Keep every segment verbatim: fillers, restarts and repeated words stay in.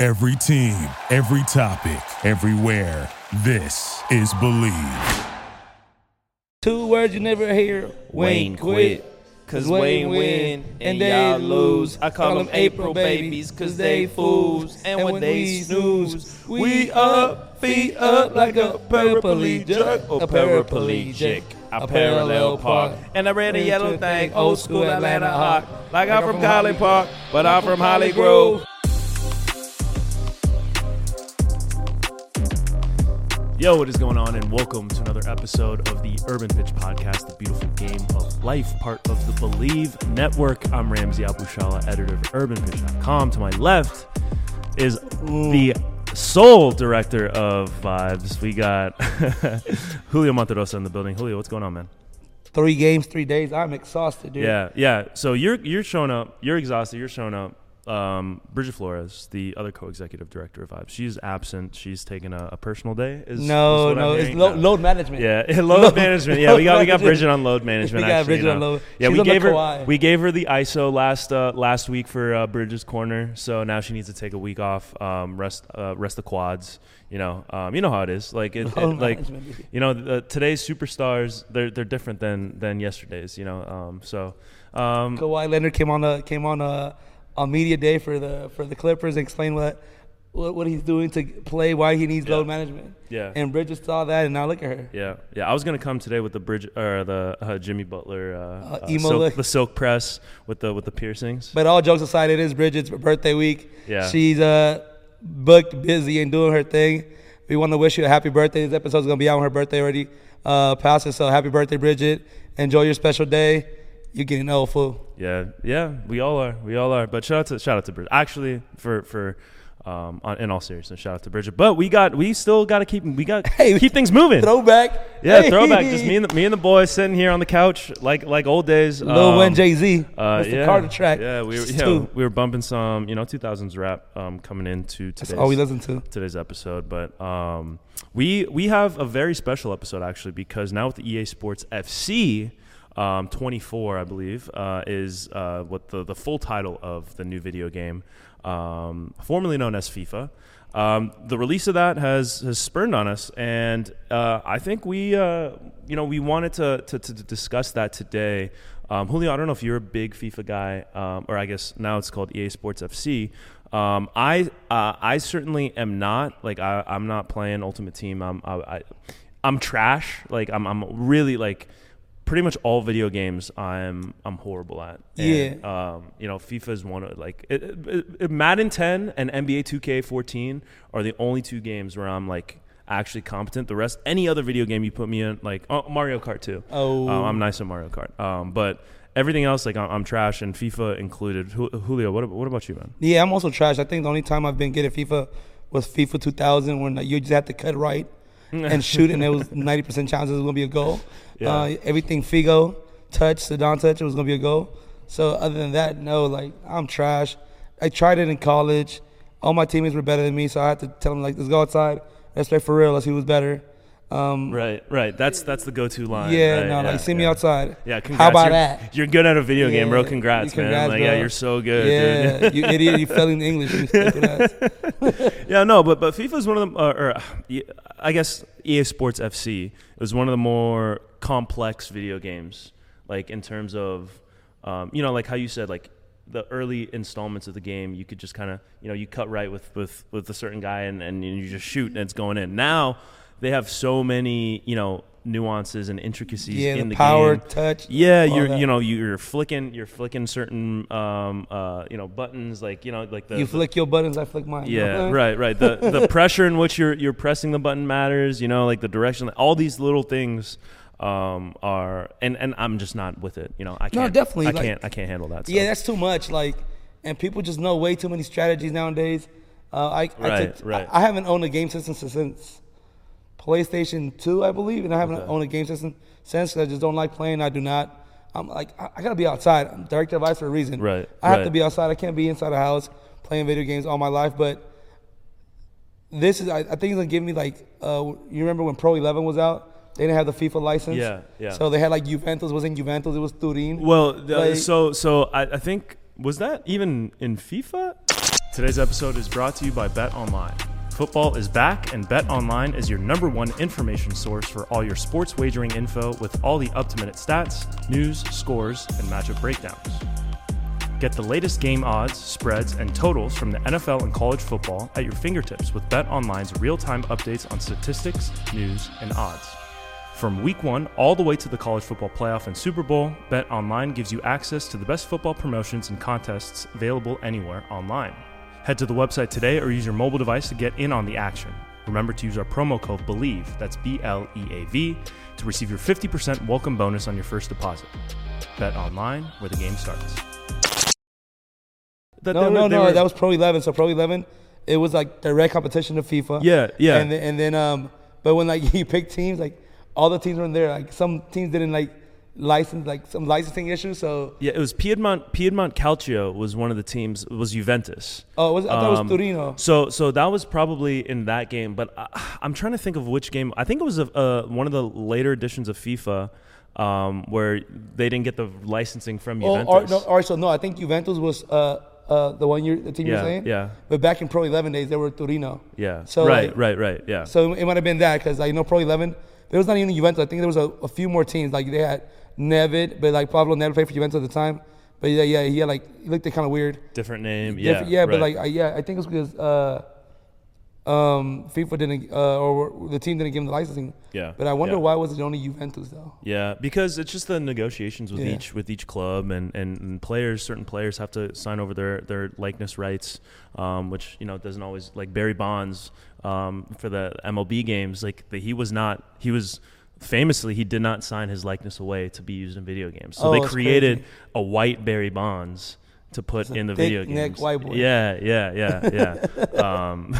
Every team, every topic, everywhere. This is Believe. Two words you never hear. Wayne quit. Cause Wayne win and y'all lose. I call them April babies cause they fools. And when they snooze, we up, feet up like a paraplegic. Or paraplegic. I parallel park. And I red and yellow thing, old school Atlanta hawk. Like I'm from College Park, but I'm from Holly Grove. Yo, what is going on, and welcome to another episode of the Urban Pitch Podcast, the beautiful game of life, part of the Believe Network. I'm Ramsey Abushala, editor of urban pitch dot com. To my left is the sole director of Vibes. We got Julio Monterosa in the building. Julio, what's going on, man? Three games, three days. I'm exhausted, dude. Yeah, yeah. So you're you're showing up. You're exhausted. You're showing up. Um, Bridget Flores, the other co-executive director of Vibes, she's absent. She's taking a, a personal day. Is, no, is no, it's lo- no. load management. Yeah, load, load management. Yeah, we got we got Bridget on load management. we got actually, Bridget you know. on load. Yeah, she's we on gave the her Kawhi. we gave her the I S O last uh, last week for uh, Bridget's corner. So now she needs to take a week off, um, rest uh, rest the quads. You know, um, you know how it is. Like it, it like you know, the, today's superstars they're they're different than than yesterday's. You know, um, so um, Kawhi Leonard came on a came on a. on media day for the for the Clippers and explain what, what what he's doing to play, why he needs yeah. load management. Yeah. And Bridget saw that, and now look at her. Yeah, yeah. I was gonna come today with the bridge or the uh, Jimmy Butler uh, uh, emo uh, silk, look. the silk press with the with the piercings. But all jokes aside, it is Bridget's birthday week. Yeah. She's uh booked, busy, and doing her thing. We want to wish you a happy birthday. This episode's gonna be out on her birthday already. Uh, past it, so happy birthday, Bridget. Enjoy your special day. You're getting old, fool. Yeah, yeah, we all are, we all are. But shout out to shout out to Bridget. Actually, for for um, on, in all seriousness, shout out to Bridget. But we got, we still got to keep, we got hey, keep things moving. Throwback. Yeah, hey. throwback. Just me and the, me and the boys sitting here on the couch like like old days. Lil um, Wayne, Jay-Z. Uh, That's yeah, the Carter track. Yeah, we were, you Two. know, we were bumping some, you know, two thousands rap um, coming into today's. That's all we listen to. Today's episode, but um, we we have a very special episode actually because now with the E A Sports F C. Um, twenty-four, I believe, uh, is uh, what the, the full title of the new video game, um, formerly known as FIFA. Um, the release of that has has spurned on us, and uh, I think we, uh, you know, we wanted to, to to discuss that today. Um, Julio, I don't know if you're a big FIFA guy, um, or I guess now it's called E A Sports F C. Um, I uh, I certainly am not. Like I, I'm not playing Ultimate Team. I'm I, I, I'm trash. Like I'm I'm really like. Pretty much all video games I'm I'm horrible at. And, yeah. Um, you know, FIFA is one of like it, it, it, Madden ten and N B A two K fourteen are the only two games where I'm like actually competent. The rest, any other video game you put me in, like oh, Mario Kart too. Oh, um, I'm nice at Mario Kart. Um, but everything else, like I'm, I'm trash, and FIFA included. Julio, what what about you, man? Yeah, I'm also trash. I think the only time I've been good at FIFA was FIFA two thousand, when you just had to cut right and shoot, and it was ninety percent chances it was gonna be a goal. Yeah. Uh, everything Figo touch, Zidane touch, it was gonna be a goal. So other than that, no, like I'm trash. I tried it in college. All my teammates were better than me, so I had to tell them like, let's go outside. Let's play for real. Let's see who's better. Um, right, right. That's that's the go-to line. Yeah, right? no, yeah, like see yeah. me outside. Yeah, congrats. How about you're, that? You're good at a video yeah, game, bro. Congrats, congrats man. Like, bro. yeah, you're so good, yeah, dude. you idiot. You fell in English. You stupid ass. Yeah, no, but but FIFA is one of them. Uh, or uh, I guess E A Sports F C is one of the more complex video games, like in terms of, um, you know, like how you said, like the early installments of the game, you could just kind of, you know, you cut right with with with a certain guy and and you just shoot and it's going in. Now they have so many, you know, nuances and intricacies yeah, in the the power, game. touch. Yeah, you're that. you know you're flicking you're flicking certain um uh you know buttons, like you know like the you the, flick your buttons, I flick mine. yeah, right, right. The the pressure in which you're you're pressing the button matters. You know, like the direction. All these little things um, are, and, and I'm just not with it. You know, I can't. No, definitely. I like, can't. I can't handle that. Yeah, stuff. that's too much. Like, and people just know way too many strategies nowadays. Uh, I, I Right, took- right. I, I haven't owned a game system since PlayStation two, I believe, and I haven't Okay. owned a game system since. 'Cause I just don't like playing. I do not. I'm like, I, I gotta be outside. I'm director of ice for a reason. Right, I have right. to be outside. I can't be inside the house playing video games all my life. But this is, I, I think it's gonna give me like, uh, you remember when Pro eleven was out? They didn't have the FIFA license. Yeah, yeah. So they had like Juventus wasn't Juventus, it was Turin. Well, the, Like- so so I, I think was that even in FIFA? Today's episode is brought to you by BetOnline. Football is back, and BetOnline is your number one information source for all your sports wagering info with all the up-to-minute stats, news, scores, and matchup breakdowns. Get the latest game odds, spreads, and totals from the N F L and college football at your fingertips with BetOnline's real-time updates on statistics, news, and odds. From week one all the way to the college football playoff and Super Bowl, BetOnline gives you access to the best football promotions and contests available anywhere online. Head to the website today or use your mobile device to get in on the action. Remember to use our promo code BELIEVE, that's B L E A V, to receive your fifty percent welcome bonus on your first deposit. BetOnline, where the game starts. That no, were, no, no, were, that was Pro eleven. So Pro eleven, it was like direct competition to FIFA. Yeah, yeah. And then, and then um, but when like you pick teams, like all the teams were in there. Like some teams didn't like license, like some licensing issues. So yeah, it was Piedmont. Piedmont Calcio was one of the teams. It was Juventus. Oh, it was, I thought um, it was Torino. So, so that was probably in that game. But I, I'm trying to think of which game. I think it was a, uh, one of the later editions of FIFA. Um, where they didn't get the licensing from Juventus. Oh, or, no, or so no, I think Juventus was uh, uh, the one year the team yeah, you're saying. Yeah. But back in Pro eleven days, they were Torino. Yeah. So right, like, right, right. Yeah. So it might have been that because I know Pro eleven, there was not even Juventus. I think there was a, a few more teams. Like they had Nevid, but like Pablo Nevid played for Juventus at the time. But yeah, yeah, he had like he looked kind of weird. Different name. Yeah. Different, yeah, right. but like I, yeah, I think it's because uh, um, FIFA didn't uh, or the team didn't give him the licensing. Yeah. But I wonder yeah. why was it only Juventus though? Yeah, because it's just the negotiations with Yeah. each with each club and, and, and players. Certain players have to sign over their, their likeness rights, um, which you know doesn't always like Barry Bonds um, for the M L B games. Like the, he was not he was. Famously, he did not sign his likeness away to be used in video games. So oh, they created crazy. a white Barry Bonds to put in the thick video neck games. white boy. Yeah, yeah, yeah, yeah. um,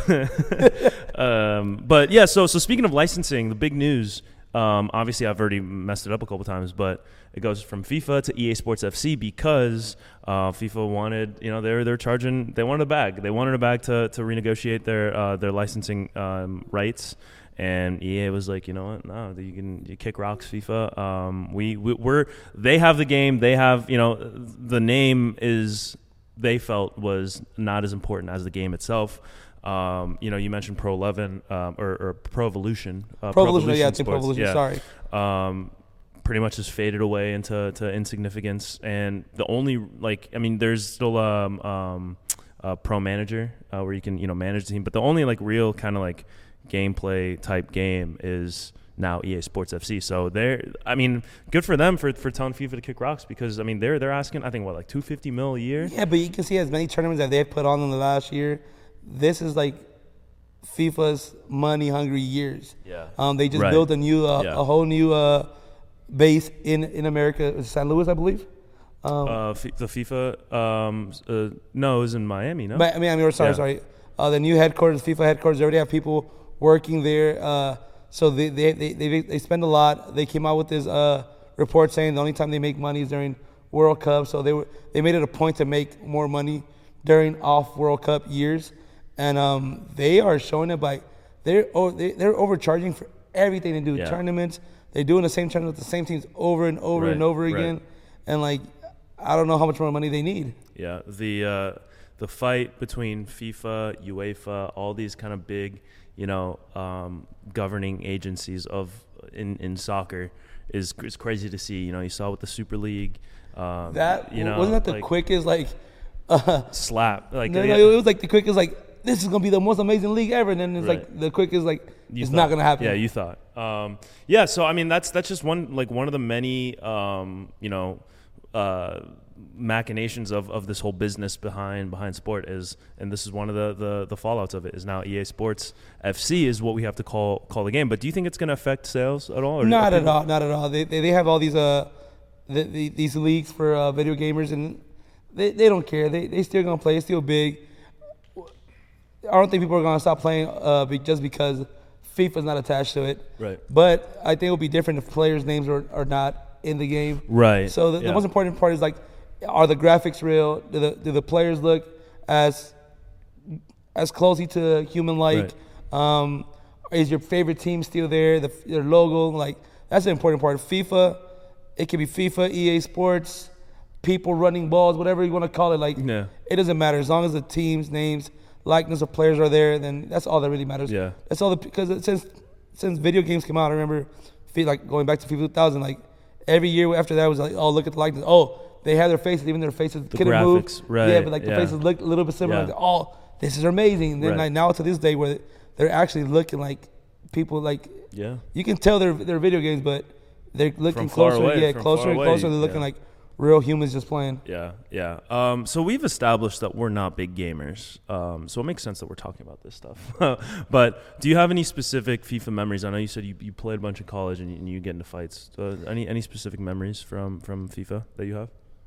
um, but yeah, so so speaking of licensing, the big news. Um, obviously, I've already messed it up a couple times, but it goes from FIFA to E A Sports F C because uh, FIFA wanted, you know, they're they're charging, they wanted a bag, they wanted a bag to to renegotiate their uh, their licensing um, rights. And E A was like, you know what? No, you can you kick rocks, FIFA. Um, we, we we're they have the game. They have you know the name is they felt was not as important as the game itself. Um, you know, you mentioned Pro eleven um, or, or Pro Evolution. Uh, Pro Evolution, yeah, I think Pro Evolution. Yeah. Sorry. Um, pretty much just faded away into to insignificance. And the only like, I mean, there's still um, um a Pro Manager uh, where you can you know manage the team, but the only like real kind of like gameplay type game is now E A Sports F C. So they're, I mean, good for them for, for telling FIFA to kick rocks because I mean they're they're asking I think what like two hundred fifty mil a year. Yeah, but you can see as many tournaments that they've put on in the last year. This is like FIFA's money hungry years. Yeah. Um, they just right. built a new uh, yeah. a whole new uh, base in in America, Saint Louis, I believe. Um, uh, F- the FIFA, um, uh, no, it was in Miami. No, but, I mean, I mean, sorry, yeah. sorry. Uh, the new headquarters, FIFA headquarters, they already have people working there, uh, so they, they they they they spend a lot. They came out with this uh, report saying the only time they make money is during World Cup. So they were they made it a point to make more money during off World Cup years, and um, they are showing it by they're oh, they, they're overcharging for everything they do. Yeah. Tournaments, they're doing the same tournament with the same teams over and over Right, and over right. again, and like I don't know how much more money they need. Yeah, the uh, the fight between FIFA, UEFA, all these kind of big, you know, um, governing agencies of in, in soccer is is crazy to see. You know, you saw with the Super League. Um, That you know, wasn't that the like, quickest like uh, slap. Like no, yeah, no, it was like the quickest like this is gonna be the most amazing league ever, and then it's Right. like the quickest like you it's thought. not gonna happen. Yeah, you thought. Um, yeah, so I mean that's that's just one like one of the many um, you know. Uh, machinations of, of this whole business behind behind sport is, and this is one of the, the, the fallouts of it, is now E A Sports F C is what we have to call call the game. But do you think it's going to affect sales at all? Or Not at all, not at all. They they, they have all these uh the, the, these leagues for uh, video gamers, and they, they don't care. They they still gonna play. It's still big. I don't think people are gonna stop playing uh be, just because FIFA's not attached to it. Right. But I think it would be different if players' names are, are not in the game. Right. So the, yeah. the most important part is like, are the graphics real? Do the do the players look as as closely to human like? Right. Um, is your favorite team still there? The their logo, like that's the important part. FIFA, it could be FIFA, E A Sports, people running balls, whatever you want to call it. Like, Yeah. it doesn't matter. As long as the team's names, likeness of players are there, then that's all that really matters. Yeah. That's all the, because it, since since video games came out, I remember, fe- like going back to FIFA two thousand, like every year after that was like, oh, look at the likeness. Oh, they had their faces, even their faces The couldn't graphics, move. right, Yeah, but like the yeah. faces looked a little bit similar. Yeah. Like, oh, this is amazing. And then Right. like now to this day where they're actually looking like people, like Yeah. you can tell they're they're video games, but they're looking From far closer. away, yeah, from closer far and away, closer. They're looking yeah. like real humans just playing. Yeah, yeah. Um, so we've established that we're not big gamers. Um, so it makes sense that we're talking about this stuff. But do you have any specific FIFA memories? I know you said you, you played a bunch in college and you, and you get into fights. So any any specific memories from, from FIFA that you have?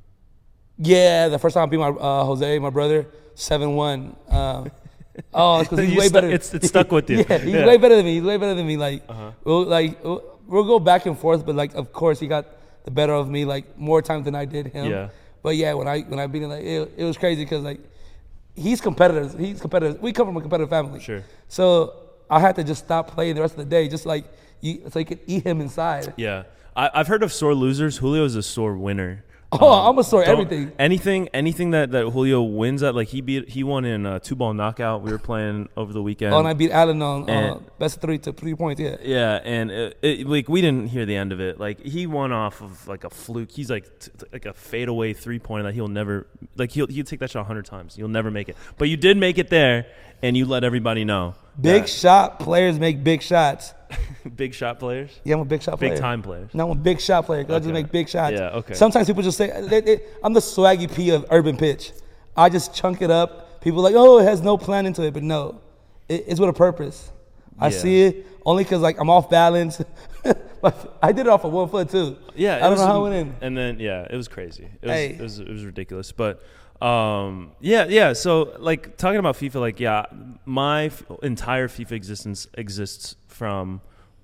Yeah, the first time I beat my uh, Jose, my brother, seven one. Uh, oh, it's because he's You way stu- better. it's- it stuck with you. Yeah, he's Yeah. way better than me. He's way better than me. Like, Uh-huh. we'll, like we'll, we'll go back and forth, but like, of course, he got the better of me like more times than I did him. Yeah. But yeah, when I when I beat him, like it, it was crazy because like he's competitive. He's competitive. We come from a competitive family. Sure. So I had to just stop playing the rest of the day, just like you, so you could eat him inside. Yeah. I, I've heard of sore losers. Julio is a sore winner. Oh, I'm a sore Don't- everything. Anything, anything that, that Julio wins at, like he beat, he won in a two ball knockout. We were playing over the weekend. Oh, and I beat Allen on uh, And- best of three to three points. Yeah. Yeah, and it, it, like we didn't hear the end of it. Like he won off of like a fluke. He's like t- t- like a fadeaway three pointer that he'll never like he'll he'll take that shot a hundred times. You'll never make it, but you did make it there, and you let everybody know. Big that- shot players make big shots. big shot players, Yeah, I'm a big shot player. big time players. No, I'm a big shot player 'cause I just Okay. make big shots. Yeah, okay. Sometimes people just say, they, they, I'm the Swaggy P of urban pitch. I just chunk it up. People are like, oh, it has no plan into it. But no, it, it's with a purpose. I Yeah. see it only because like I'm off balance. But I did it off of one foot too. Yeah, I don't was, know how it went in. And then yeah, it was crazy. It was Hey. it was, it was ridiculous. But um, yeah, yeah. So like talking about FIFA, like yeah, my f- entire FIFA existence exists from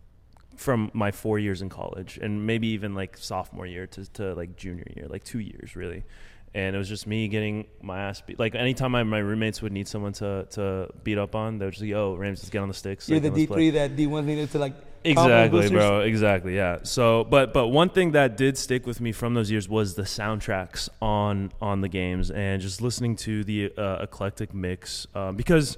from my four years in college and maybe even like sophomore year to, to like junior year, like two years really. And it was just me getting my ass beat. Like anytime my, my roommates would need someone to, to beat up on, they would just like, yo, Rams, just get on the sticks. You're like, the and let's D play. three that D one needed to like Exactly, combo bro. Exactly, yeah. So, but but one thing that did stick with me from those years was the soundtracks on on the games and just listening to the uh, eclectic mix um, because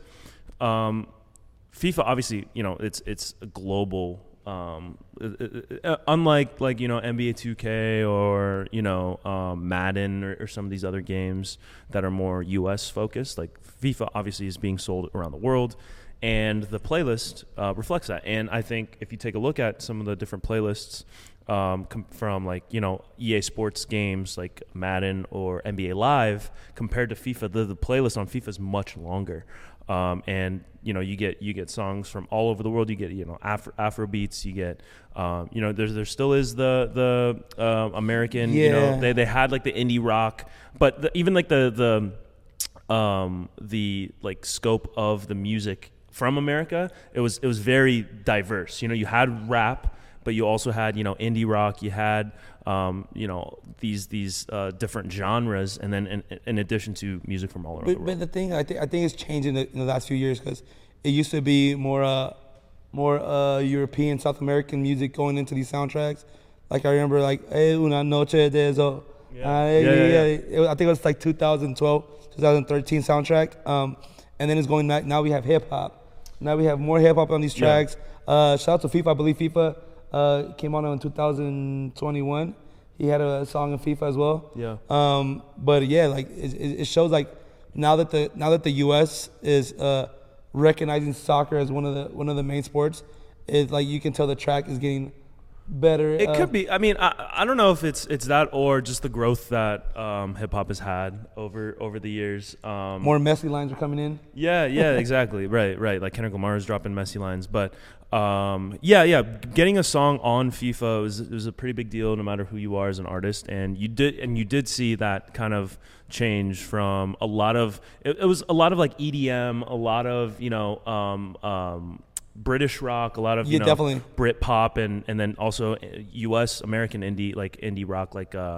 um, FIFA obviously, you know, it's it's a global. Um, uh, uh, unlike like you know N B A two K or you know um, Madden or, or some of these other games that are more U S focused, like FIFA obviously is being sold around the world. And the playlist uh, reflects that. And I think if you take a look at some of the different playlists um, com- from like, you know, E A Sports games like Madden or N B A Live compared to FIFA, the, the playlist on FIFA is much longer. Um, and, you know, you get you get songs from all over the world. You get, you know, Afro, Afro beats. You get, um, you know, there's, there still is the the uh, American, you know, Yeah. they, they had like the indie rock. But the, even like the, the, um, the like scope of the music from America, it was it was very diverse. You know, you had rap, but you also had you know indie rock. You had um, you know these these uh, different genres, and then in, in addition to music from all around the But, world. but the thing I think I think it's changed in the, in the last few years because it used to be more uh, more uh, European, South American music going into these soundtracks. Like I remember like Hey Una Noche de Eso. Yeah. Uh, Yeah, yeah, yeah. It was- I think it was like two thousand twelve, two thousand thirteen soundtrack. Um, and then it's going back. Now we have hip hop. Now we have more hip hop on these Yeah. tracks. Uh, shout out to FIFA. I believe FIFA uh, came on in two thousand twenty-one. He had a song in FIFA as well. Yeah. Um, but yeah, like it, it it shows like now that the now that the U S is uh, recognizing soccer as one of the one of the main sports, it's like you can tell the track is getting better. It uh, could be. I mean, I, I don't know if it's it's that or just the growth that um, hip hop has had over over the years. Um, more messy lines are coming in. Yeah, yeah, exactly. Right, right. Like Kendrick Lamar is dropping messy lines, but um, yeah, yeah. Getting a song on FIFA was was a pretty big deal, no matter who you are as an artist. And you did, and you did see that kind of change from a lot of. It, it was a lot of like E D M, a lot of you know. Um, um, British rock, a lot of you Yeah, know definitely. Brit pop, and and then also U S American indie like indie rock like uh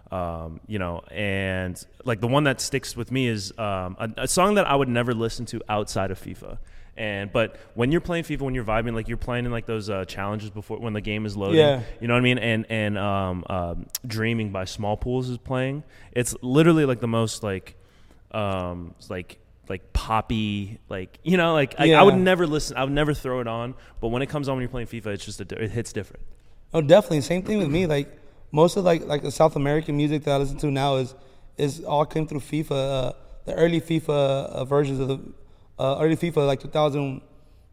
Um, you know, and like the one that sticks with me is um, a, a song that I would never listen to outside of FIFA. And but when you're playing FIFA, when you're vibing, like you're playing in like those uh, challenges before when the game is loading, yeah. you know what I mean? And and um, um, Dreaming by Small Pools is playing. It's literally like the most like um, like like poppy, like you know, like I, yeah. I would never listen, I would never throw it on. But when it comes on when you're playing FIFA, it's just a, it hits different. Oh, definitely. Same thing with me. Like most of like like the South American music that I listen to now is is all came through FIFA. Uh, the early FIFA uh, versions of the uh, early FIFA, like two thousand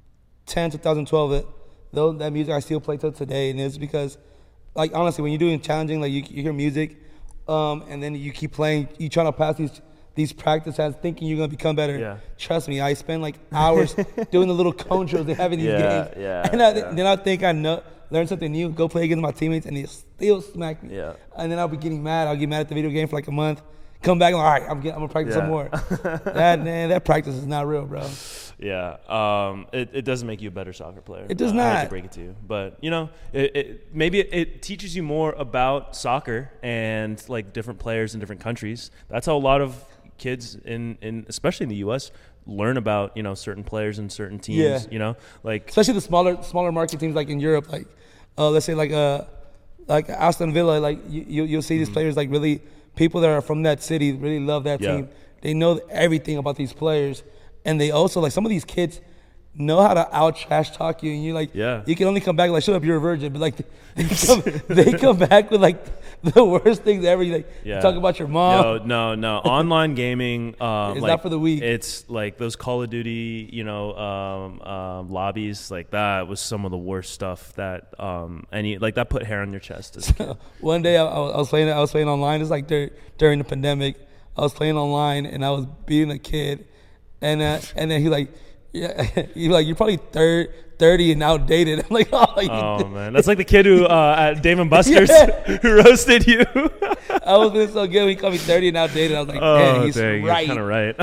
ten, two thousand twelve. It, though that music I still play till today, and it's because, like honestly, when you're doing challenging, like you, you hear music, um, and then you keep playing, you trying to pass these these practice tests, thinking you're gonna become better. Yeah. Trust me, I spend like hours doing the little cone drills they have in these Yeah, games, yeah, and I, yeah. then I think I know. Learn something new, go play against my teammates, and they still smack me. Yeah. And then I'll be getting mad. I'll get mad at the video game for like a month. Come back, I'm like, all right, I'm, getting, I'm gonna practice Yeah. some more. that man, that practice is not real, bro. Yeah, um, it, it doesn't make you a better soccer player. It does uh, I hate not. to break it to you, but you know, it, it, maybe it, it teaches you more about soccer and like different players in different countries. That's how a lot of kids in, in especially in the U S learn about, you know, certain players and certain teams. Yeah. You know, like Especially the smaller smaller market teams like in Europe, like uh, let's say like uh like Aston Villa, like you, you you'll see these Mm-hmm. players like really people that are from that city really love that Yeah. team. They know everything about these players, and they also like some of these kids know how to out trash talk you, and you like Yeah. you can only come back like shut up, you're a virgin, but like they come, they come back with like the worst things ever. You like Yeah. talk about your mom. No, no, no. Online gaming, um, It's like, not for the weak. It's like those Call of Duty, you know, um, um, lobbies. Like that was some of the worst stuff that um, any like that put hair on your chest. As a kid. One day I, I was playing I was playing online. It's like dur- during the pandemic. I was playing online and I was beating a kid, and uh, and then he like, yeah, he like you're probably third, thirty and outdated. I'm like, oh, you Oh did- man, that's like the kid who uh, at Dave and Buster's Yeah. who roasted you. I was feeling so good when he called me thirty and outdated. I was like, Oh, man, he's dang, right. you're kind of right.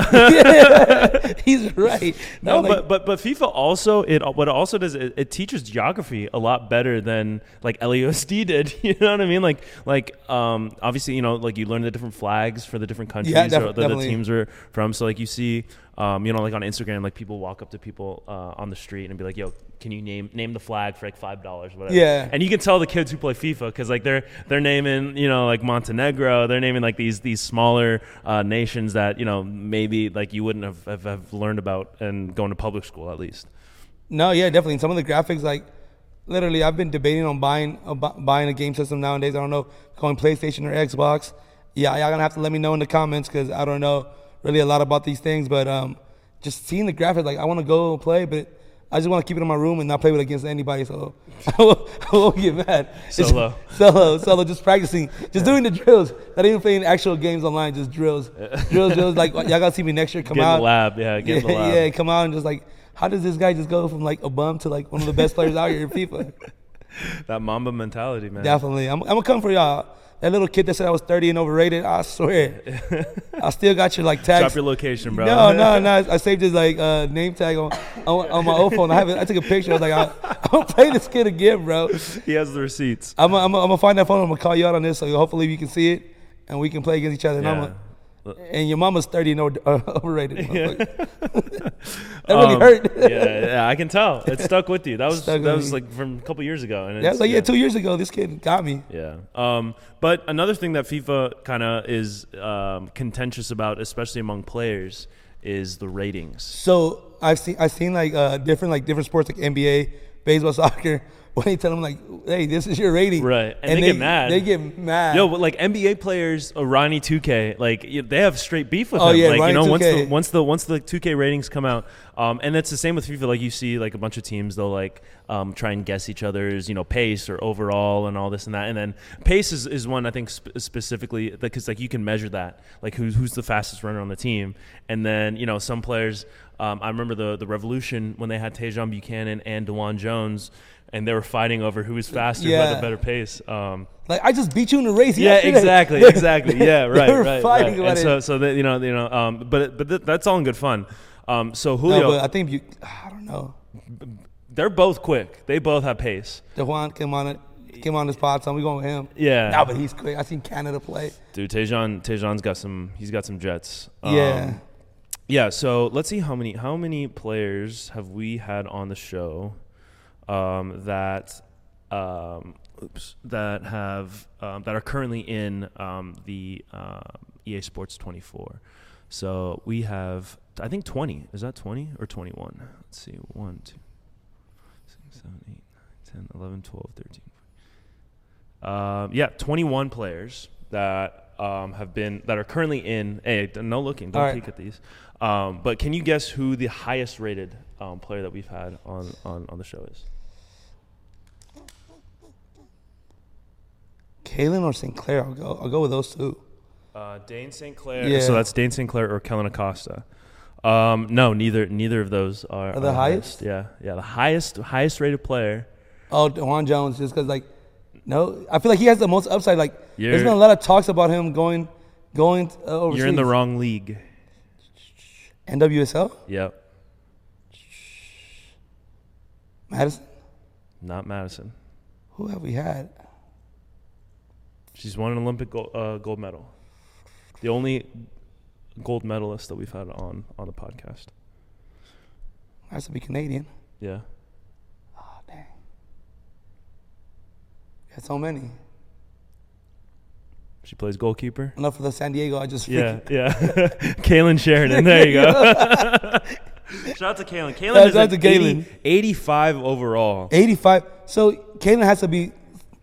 Yeah, he's right. No, I'm like, but but but FIFA also it what it also does it, it teaches geography a lot better than like L A U S D did. You know what I mean? Like like um obviously you know like you learn the different flags for the different countries Yeah, def- or that the definitely. teams are from. So like you see um you know like on Instagram like people walk up to people uh, on the street and be like, yo, can you name name the flag for like five dollars or whatever? Yeah. And you can tell the kids who play FIFA because like they're they're naming you know like Montenegro, they're naming like these these smaller uh, nations that you know maybe like you wouldn't have, have, have learned about and going to public school at least. no, yeah, definitely. Some of the graphics, like literally, I've been debating on buying uh, bu- buying a game system nowadays. I don't know, going PlayStation or Xbox. Yeah, y'all gonna have to let me know in the comments because I don't know really a lot about these things. But um, just seeing the graphics, like I want to go and play, but I just want to keep it in my room and not play with against anybody. So I won't, I won't get mad. It's Solo. solo, solo, just practicing, just doing the drills. Not even playing actual games online, just drills, drills, drills. Like y'all gotta see me next year. Come Get in out, the lab, yeah, get yeah, in the lab. yeah, come out and just like, how does this guy just go from like a bum to like one of the best players out here in FIFA? That Mamba mentality, man. Definitely, I'm, I'm gonna come for y'all. That little kid that said I was thirty and overrated, I swear, I still got your like tags. Drop your location, bro. No, no, no. I saved his like uh, name tag on, on on my old phone. I have it. I took a picture. I was like, I, I'm gonna play this kid again, bro. He has the receipts. I'm gonna I'm gonna- I'm gonna find that phone. I'm gonna call you out on this, so hopefully we can see it and we can play against each other. And, I'm Yeah. a, and your mama's thirty and over, uh, overrated. motherfucker. That really Um, hurt. yeah, yeah, I can tell. It stuck with you. That was Stuck that with was me. like from a couple years ago. And Yeah, I it's, was like, yeah, two years ago, this kid got me. Yeah. Um, but another thing that FIFA kind of is um, contentious about, especially among players, is the ratings. So I've seen I've seen like uh, different like different sports like N B A, baseball, soccer. When they tell them like, hey, this is your rating, Right, and they get mad. They get mad. Yo, but like N B A players, uh, Ronnie two K, like you- they have straight beef with Oh, him. yeah, like Ronnie you know, once two K. the once the once the two K ratings come out, um, and it's the same with FIFA. Like you see, like a bunch of teams, they'll like um, try and guess each other's, you know, pace or overall and all this and that. And then pace is, is one I think sp- specifically because like you can measure that, like who's who's the fastest runner on the team. And then you know some players. Um, I remember the the Revolution when they had Tajon Buchanan and DeJuan Jones. And they were fighting over who was faster, who had Yeah. the better pace. Um, Like I just beat you in the race. yeah, yesterday. exactly, exactly. Yeah, right, they were right. fighting right. about And it. so, so that you know, you know, um, but but th- that's all in good fun. Um, so Julio, No, but I think you. I don't know. they're both quick. They both have pace. DeJuan came on it. came on this pod, so we going with him. Yeah. Nah, but he's quick. I seen Canada play. Dude, Tejan Tejan's got some. He's got some jets. Yeah. Um, yeah. So let's see how many how many players have we had on the show um, that um, oops that have um, that are currently in um, the uh, E A Sports twenty-four. So we have, I think twenty. Is that twenty or twenty-one? Let's see. one, two, six, seven, eight, nine, ten, eleven, twelve, thirteen. Um, yeah, twenty-one players that um, have been that are currently in. Hey, no looking. Don't All peek right. at these. Um, but can you guess who the highest rated um, player that we've had on, on, on the show is? Kalen or Saint Clair? I'll go. I'll go with those two. Uh, Dane Saint Clair. Yeah. So that's Dane Saint Clair or Kellen Acosta. Um, no, neither neither of those are, Are the highest? Yeah, yeah, the highest highest rated player. Oh, Juan Jones, just because like, no, I feel like he has the most upside. Like, You're- there's been a lot of talks about him going, going uh, overseas. You're in the wrong league. N W S L. Yep, Madison. not Madison. Who have we had? She's won an Olympic gold, uh, gold medal. The only gold medalist that we've had on, on the podcast. Has to be Canadian. Yeah. Oh dang. Got so many. She plays goalkeeper. Enough for the San Diego. I just Yeah, freaking- yeah. Kaylin Sheridan. There you go. Shout out to Kaylin. Kaylin Shout is out an to Kaylin. eighty, eighty-five overall. eighty-five. So Kaden has to be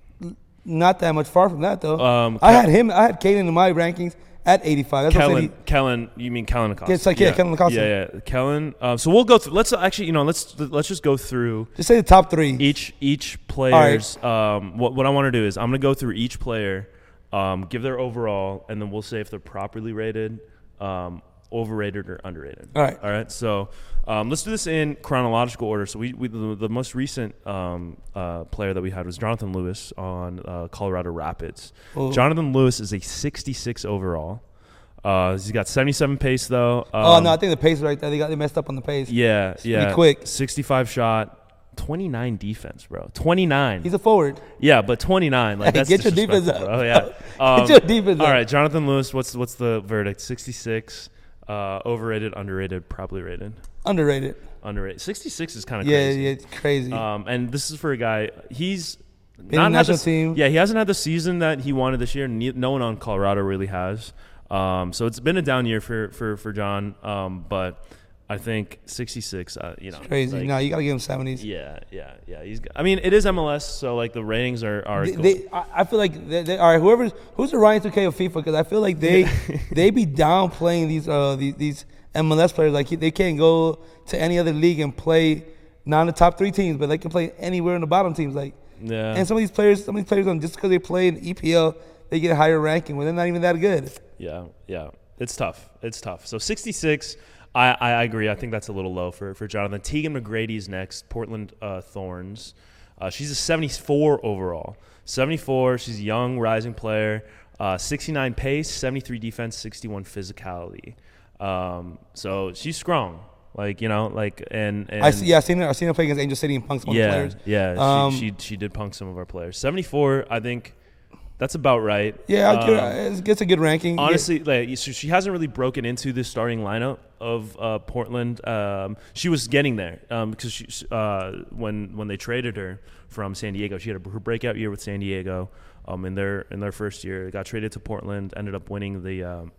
not that much far from that though. Um, I Ke- had him. I had Kaden in my rankings at eighty-five. That's what I'm Kellen, saying. Kellen, you mean Kellen Acosta? It's like, yeah, Kellen Acosta. Yeah, yeah, Kellen. Um, so we'll go through. Let's actually, you know, let's let's just go through Just say the top three. each each player's. Um, what what I want to do is I'm gonna go through each player, um, give their overall, and then we'll say if they're properly rated, um, overrated or underrated. All right. All right. So um, let's do this in chronological order. So we, we the, the most recent um, uh, player that we had was Jonathan Lewis on uh, Colorado Rapids. Ooh. Jonathan Lewis is a sixty-six overall. Uh, he's got seventy-seven pace though. Um, oh no, I think the pace right there. They got they messed up on the pace. Yeah, pretty yeah. quick. sixty-five shot, twenty-nine defense, bro. twenty-nine. He's a forward. Yeah, but twenty-nine. Like Hey, that's get your defense disrespectful, up. bro. Yeah. Um, Get your defense all up. right, Jonathan Lewis. What's what's the verdict? sixty-six. Uh, overrated, underrated, probably rated. Underrated. Underrated. sixty-six is kind of Yeah, crazy. yeah, it's crazy. Um, and this is for a guy. He's Been in the had national the, team. Yeah, he hasn't had the season that he wanted this year. Ne- no one on Colorado really has. Um, so it's been a down year for for for John. Um, but I think sixty-six. Uh, you know, Crazy. like- no, you gotta give him seventies. Yeah, yeah, yeah. He's. I mean, it is M L S, so like the ratings are are. They, they, I I feel like they, they, all right. Whoever's who's the Ryan two K of FIFA because I feel like they they be downplaying these uh these, these M L S players. Like they can't go to any other league and play not in the top three teams, but they can play anywhere in the bottom teams. Like yeah. and some of these players, some of these players, um, just because they play in E P L, they get a higher ranking when they're not even that good. Yeah, yeah. It's tough. It's tough. So sixty-six, I, I agree. I think that's a little low for, for Jonathan. Tegan McGrady's next, Portland uh, Thorns. Uh, she's a seventy-four overall. seventy-four, she's a young, rising player. Uh, sixty-nine pace, seventy-three defense, sixty-one physicality. Um, so she's strong. Like, you know, like, and, and I see, yeah, I seen her. I seen her play against Angel City and punk some of the yeah, players. yeah. Um, she, she, she did punk some of our players. seventy-four, I think that's about right. Yeah, I'll give her- Um, it gets a good ranking. Yeah. Honestly, like so she hasn't really broken into the starting lineup of uh, Portland. Um, she was getting there um, because she, uh, when when they traded her from San Diego, she had a, her breakout year with San Diego. Um, in their in their first year, got traded to Portland, ended up winning the um,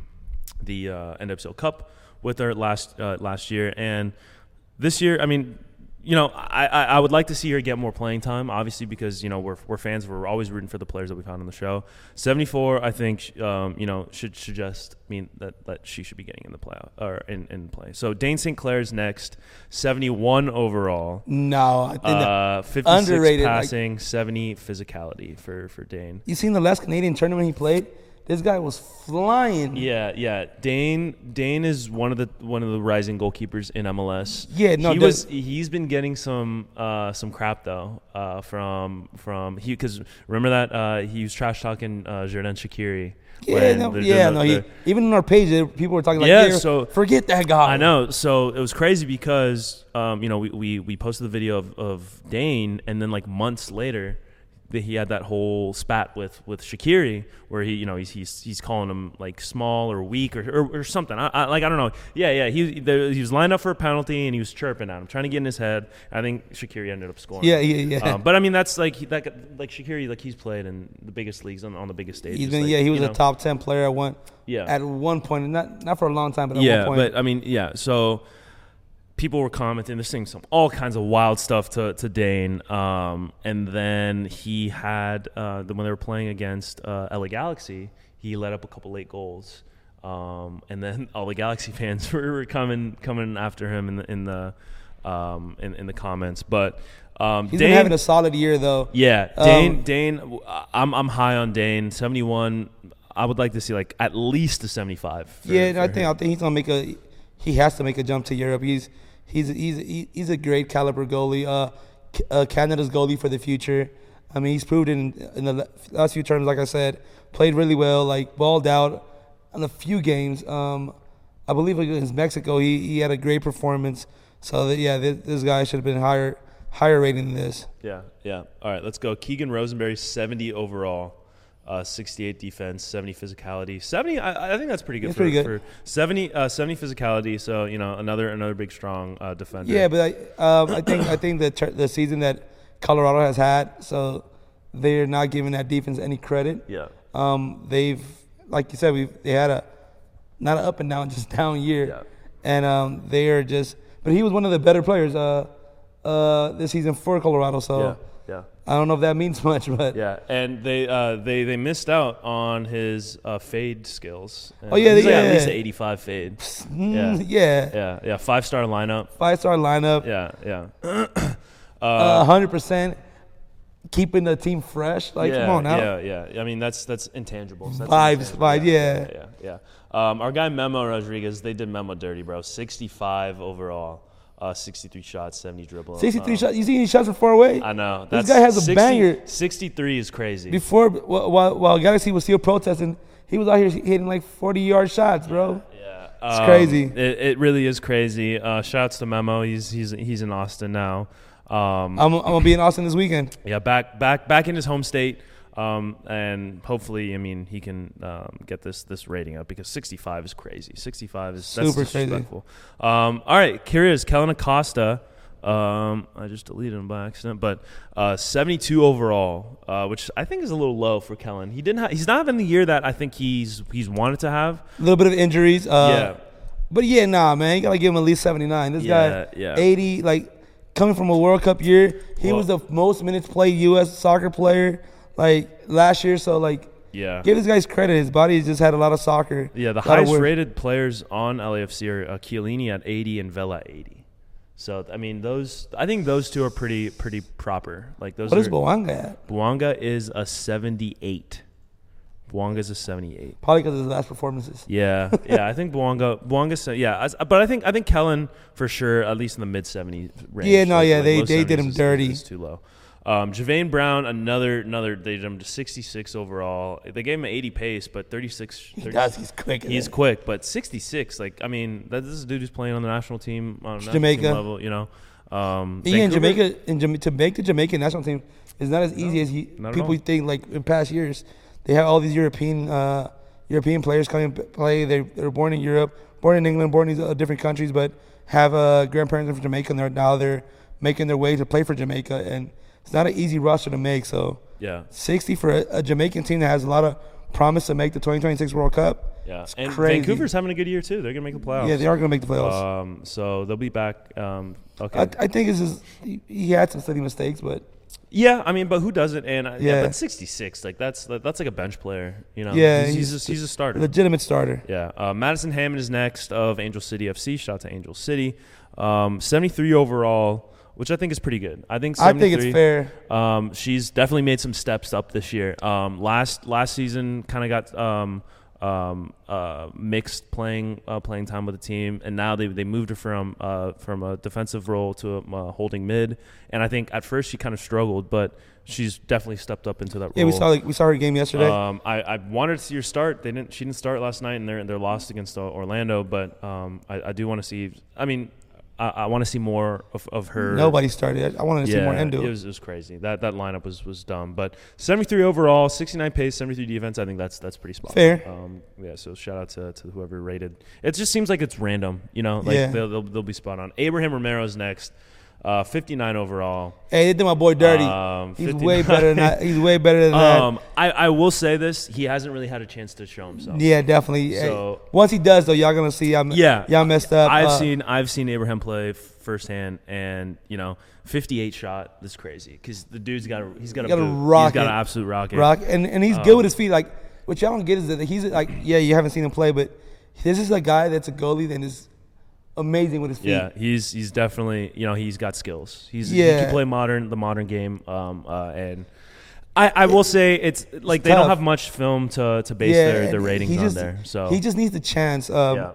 the uh, N W S L Cup with her last uh, last year, and this year, I mean. You know, I, I I would like to see her get more playing time, obviously, because, you know, we're we're fans. We're always rooting for the players that we found on the show. seventy-four, I think, um, you know, should suggest mean that, that she should be getting in the play or in, in play. So Dane Saint Clair's next, seventy-one overall, No, I think that, uh, fifty-six underrated, like- passing, seventy physicality for, for Dane. you seen the last Canadian tournament he played? This guy was flying. Yeah, yeah. Dane Dane is one of the one of the rising goalkeepers in M L S. Yeah, no, he there's- was. He's been getting some uh, some crap though uh, from from he because remember that uh, he was trash talking uh, Jordan Shaqiri. Yeah, when no, the- yeah, the- no. He, the- even on our page, there- people were talking like, Yeah, "Yeah, so- forget that guy." I know. So it was crazy because um, you know we, we, we posted the video of, of Dane, and then like months later, that he had that whole spat with with Shaqiri, where he, you know, he's he's he's calling him like small or weak or or, or something. I, I like I don't know. Yeah, yeah. He there, he was lined up for a penalty and he was chirping at him, trying to get in his head. I think Shaqiri ended up scoring. Yeah, yeah, yeah. Um, but I mean, that's like he, that like Shaqiri, like he's played in the biggest leagues on, on the biggest stages. He's been, like, yeah, he was you a know. top ten player at one. Yeah. At one point, not not for a long time, but at Yeah, one point. but I mean, yeah. So people were commenting, they're saying some all kinds of wild stuff to to Dane. Um, and then he had uh, the, when they were playing against uh, L A Galaxy, he let up a couple late goals. Um, and then all the Galaxy fans were, were coming coming after him in the in the um, in, in the comments. But um, he's Dane, been having a solid year though. Yeah, Dane. Um, Dane. I'm I'm high on Dane. seventy-one. I would like to see like at least a seventy-five. For, yeah, for I think him. I think he's gonna make a. He has to make a jump to Europe. He's he's he's he's a great caliber goalie. Uh, uh, Canada's goalie for the future. I mean, he's proved it in, in the last few terms. Like I said, played really well. Like balled out in a few games. Um, I believe against Mexico, he he had a great performance. So that, yeah, this, this guy should have been higher higher rating than this. Yeah, yeah. All right, let's go. Keegan Rosenberry, seventy overall. Uh, sixty-eight defense, seventy physicality. seventy, I, I think that's pretty good. That's for, pretty good. For seventy, uh, seventy physicality. So you know, another another big strong uh, defender. Yeah, but I, um, I think I think the ter- the season that Colorado has had, so they're not giving that defense any credit. Yeah. Um, they've, like you said, we they had a not an up and down, just down year, Yeah. and um, they are just. But he was one of the better players uh, uh, this season for Colorado. So. Yeah. Yeah. I don't know if that means much, but Yeah, and they uh, they they missed out on his uh, fade skills. Oh, yeah, He's like yeah, at least yeah. an eighty-five fade. mm, Yeah. yeah, Yeah, yeah, five star lineup. five star lineup, Yeah, yeah. a hundred percent keeping the team fresh. Like, yeah, come on now, Yeah, yeah. I mean, that's that's intangibles. That's Vibes, intangible. vibes, yeah. yeah, yeah. yeah. Um, our guy Memo Rodriguez, they did Memo dirty, bro. sixty-five overall, uh, sixty-three shots, seventy dribble. sixty-three um, shots. You see any shots from far away? I know. This That's guy has a sixty banger. sixty-three is crazy. Before, while, while Galaxy was still protesting, he was out here hitting like forty-yard shots, bro. Yeah, It's um, crazy. It, it really is crazy. Uh, shouts to Memo. He's he's he's in Austin now. Um, I'm, I'm gonna be in Austin this weekend. yeah, back back back in his home state. Um, and hopefully, I mean, he can um, get this this rating up because sixty-five is crazy. sixty-five is that's Super crazy. disrespectful. Um, all right, curious. Kellen Acosta. Um, I just deleted him by accident, but uh, seventy-two overall, uh, which I think is a little low for Kellen. He didn't. Ha- he's not having the year that I think he's he's wanted to have. A little bit of injuries. Uh, yeah. But yeah, nah, man, you gotta give him at least seventy-nine. This Yeah, guy, yeah. eighty, like coming from a World Cup year, he Well- was the most minutes played U S soccer player like last year. So like, Yeah. give this guy's credit. His body has just had a lot of soccer. Yeah, the a lot of highest work. rated players on L A F C are uh, Chiellini at eighty and Vela at eighty. So I mean, those I think those two are pretty pretty proper. Like those. What are, is Boanga at? Buanga is a seventy-eight. Buanga's a seventy-eight. Probably because of his last performances. Yeah, yeah. I think Buanga, Buanga's yeah. As, but I think I think Kellen for sure, at least in the mid seventies range. Yeah, no, Like- yeah, like they- low they did seventies him is- dirty. Is too low. Um, Javane Brown, another another. They did him to sixty-six overall. They gave him an eighty pace, but thirty-six. He thirty, does. He's quick. He's quick, but sixty-six. Like I mean, that, this is a dude who's playing on the national team on a national Jamaica. team level. You know, um, Yeah, in Vancouver- Jamaica, in Jama- to make the Jamaican national team is not as easy as you, not at people all. think. Like in past years, they have all these European uh, European players come and p- play. They they're born in Europe, born in England, born in these uh, different countries, but have uh, grandparents from Jamaica, and they're now they're making their way to play for Jamaica, and it's not an easy roster to make. So Yeah, sixty for a, a Jamaican team that has a lot of promise to make the twenty twenty-six World Cup. yeah. It's And crazy. Vancouver's having a good year too. They're gonna make the playoffs. Yeah, they are going to make the playoffs. Um, so they'll be back. Um, okay. I, I think it's just he, he had some silly mistakes, but Yeah, I mean, but who doesn't? And uh, yeah, Yeah. but sixty-six, like that's that's like a bench player, you know. Yeah, he's he's, he's a, he's a starter. legitimate starter. Yeah, uh, Madison Hammond is next of Angel City F C. Shout out to Angel City. Um, seventy-three overall, which I think is pretty good. I think I think seventy-three, it's fair. Um, she's definitely made some steps up this year. Um, last last season kind of got um, um, uh, mixed playing uh, playing time with the team, and now they they moved her from uh, from a defensive role to a uh, holding mid. And I think at first she kind of struggled, but she's definitely stepped up into that Yeah, role. we saw like, we saw her game yesterday. Um, I, I wanted to see her start. They didn't. She didn't start last night, and they're they're lost against uh, Orlando. But um, I, I do want to see. I mean, I, I want to see more of, of her. Nobody started. I wanted to yeah, see more Endo. It was, it was crazy. That that lineup was, was dumb. But seventy-three overall, sixty-nine pace, seventy-three defense. I think that's that's pretty spot. Fair. Um, yeah. So shout out to, to whoever rated. It just seems like it's random. You know, like Yeah. they'll, they'll they'll be spot on. Abraham Romero's next. Uh, fifty-nine overall. Hey, they did my boy dirty. Um, he's fifty-nine. way better than that. He's way better than that. Um, I, I will say this: he hasn't really had a chance to show himself. Yeah, definitely. So- Hey, once he does, though, y'all gonna see. I'm, Yeah, y'all messed up. I've Uh, seen I've seen Abraham play firsthand, and you know, fifty-eight shot is crazy because the dude's got a, he's got a got a boot. rocket. He's got an absolute rocket. rock, and and he's good with his feet. Like what y'all don't get is that he's like, yeah, you haven't seen him play, but this is a guy that's a goalie that is amazing with his feet. Yeah, he's he's definitely you know he's got skills. He's he Yeah. can play modern the modern game. Um, uh, and I, I will say it's like It's they don't tough. have much film to to base yeah, their, their and ratings he on just, there. So he just needs the chance. Um, yeah.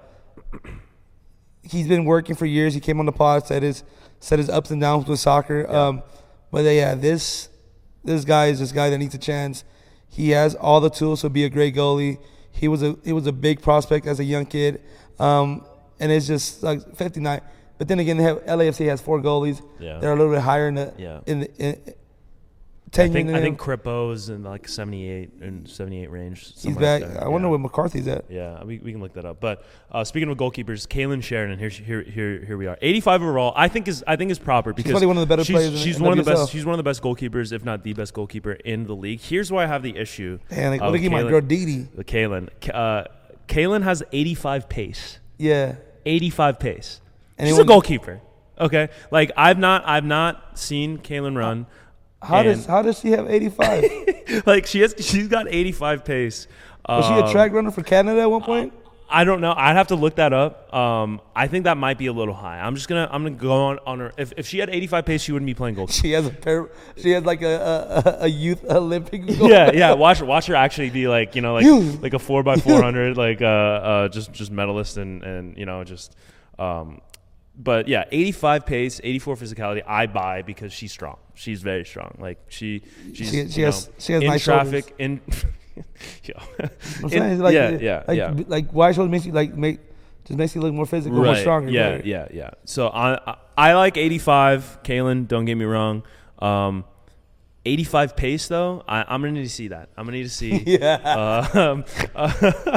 He's been working for years. He came on the pod, said his said his ups and downs with soccer. Yeah. Um, but uh, yeah, this this guy is this guy that needs a chance. He has all the tools to be a great goalie. He was a he was a big prospect as a young kid, um, and it's just like fifty-nine. But then again, they have L A F C has four goalies. Yeah. They're a little bit higher in the Yeah. in the in, I tenure think than I him. think Kripo is in like seventy-eight and seventy-eight range. He's somewhere back. up there. I wonder Yeah. where McCarthy's at. Yeah, we, we can look that up. But uh, speaking of goalkeepers, Kaylin Sheridan, here, here here here we are. eighty-five overall. I think is I think is proper because probably one of the better she's, players in- She's in one of the W S L. best. She's one of the best goalkeepers, if not the best goalkeeper in the league. Here's why I have the issue. Man, like, of look at my Kaylin- girl Didi. the Kaylin. Uh, Kaylin has eighty-five pace. Yeah. eighty-five pace. And She's it a was- goalkeeper. Okay, like I've not I've not seen Kaylin run. How and- does how does she have eighty-five? like she has she's got eighty-five pace. Was she a Um, track runner for Canada at one point? I don't know. I'd have to look that up. Um, I think that might be a little high. I'm just gonna I'm gonna go on on her. If, if she had eighty-five pace, she wouldn't be playing goalkeeper. She has a pair. She has like a a, a youth Olympic. Goal. yeah, yeah. Watch watch her actually be like you know like You. like a four by four hundred like uh, uh just just medalist and and you know just um. But yeah, eighty-five pace, eighty-four physicality. I buy because she's strong. She's very strong. Like she, she's She- she you has- know, she has in nice traffic. In, yo. I'm In- saying, like, yeah, yeah, like, yeah. Like wide shoulders makes you like make just makes you look more physical, more Right. stronger. Yeah, right? yeah, yeah. So I, I I like eighty-five. Kaylin, don't get me wrong. Um, eighty-five pace though. I, I'm gonna need to see that. I'm gonna need to see. Yeah. Uh, um, uh,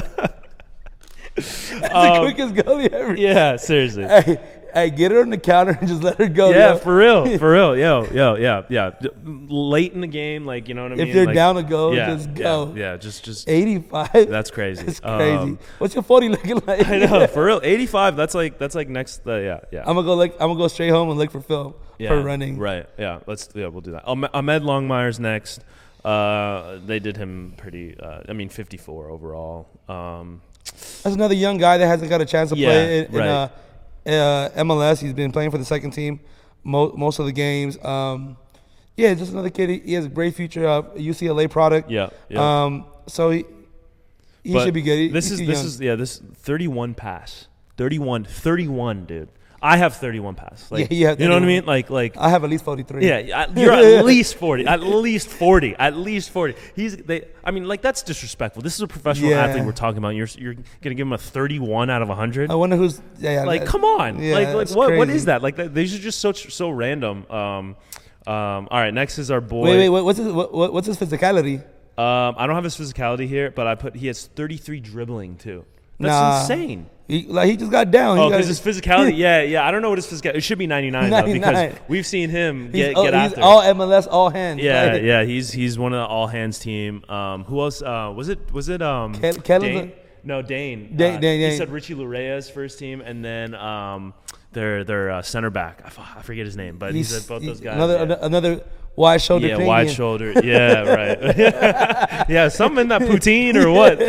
That's the um, quickest goalie ever. yeah, seriously. Hey, hey, get her on the counter and just let her go. Yeah, yo. for real, for real, yo, yo, yeah, yeah. D- Late in the game, like you know what I mean. If they're Like, down to go, yeah, just go. Yeah, yeah, just, just. eighty-five. That's crazy. That's crazy. Um, What's your forty looking like? I know, for real. eighty-five. That's like, that's like next. Uh, yeah, yeah. I'm gonna go like I'm gonna go straight home and look for film yeah, for running. Right. Yeah. Let's. Yeah, we'll do that. Ahmed Ahmed Longmire's next. Uh, they did him pretty. Uh, I mean, fifty-four overall. Um, That's another young guy that hasn't got a chance to Yeah, play in, in right. uh, uh, M L S. He's been playing for the second team mo- most of the games. Um, yeah, just another kid. He, he has a great future. Uh, U C L A product. yeah. Yeah. Um, so he he But should be good. He- This he's is too this young. is yeah. This thirty-one pass. thirty-one. thirty-one, dude. I have thirty-one pass. Like, Yeah, you have you know what I thirty-one. mean? Like like. I have at least forty-three. Yeah, I- you're at least forty. At least forty. At least forty. He's they. I mean, like that's disrespectful. This is a professional Yeah. athlete we're talking about. You're you're gonna give him a thirty-one out of hundred. I wonder who's. Yeah, yeah, Like, that- come on. yeah, like like that's what what crazy. is that? Like that, these are just so so random. Um, um. All right. Next is our boy. Wait, wait, wait. What's his what, what- what's his physicality? Um. I don't have his physicality here, but I put he has thirty-three dribbling too. That's Nah. insane. He, like he just got down. He Oh, got- because his physicality. Yeah, yeah. I don't know what his physicality. It should be ninety-nine, though, because ninety-nine. we've seen him he's, get oh, get he's after. all M L S, all hands. Yeah, Like, yeah, he's he's one of the all hands team. Um, who else? Uh, was it was it um Kel- Kellen's Dane? a- No, Dane. Dane- Uh, Dane, He Dane. said Richie Lurea's first team, and then um their their uh, center back. I, f- I forget his name, but he He's, said both those guys. Another yeah. another wide shoulder. Yeah, wide Canadian. shoulder. Yeah, right. yeah, something in that poutine or what?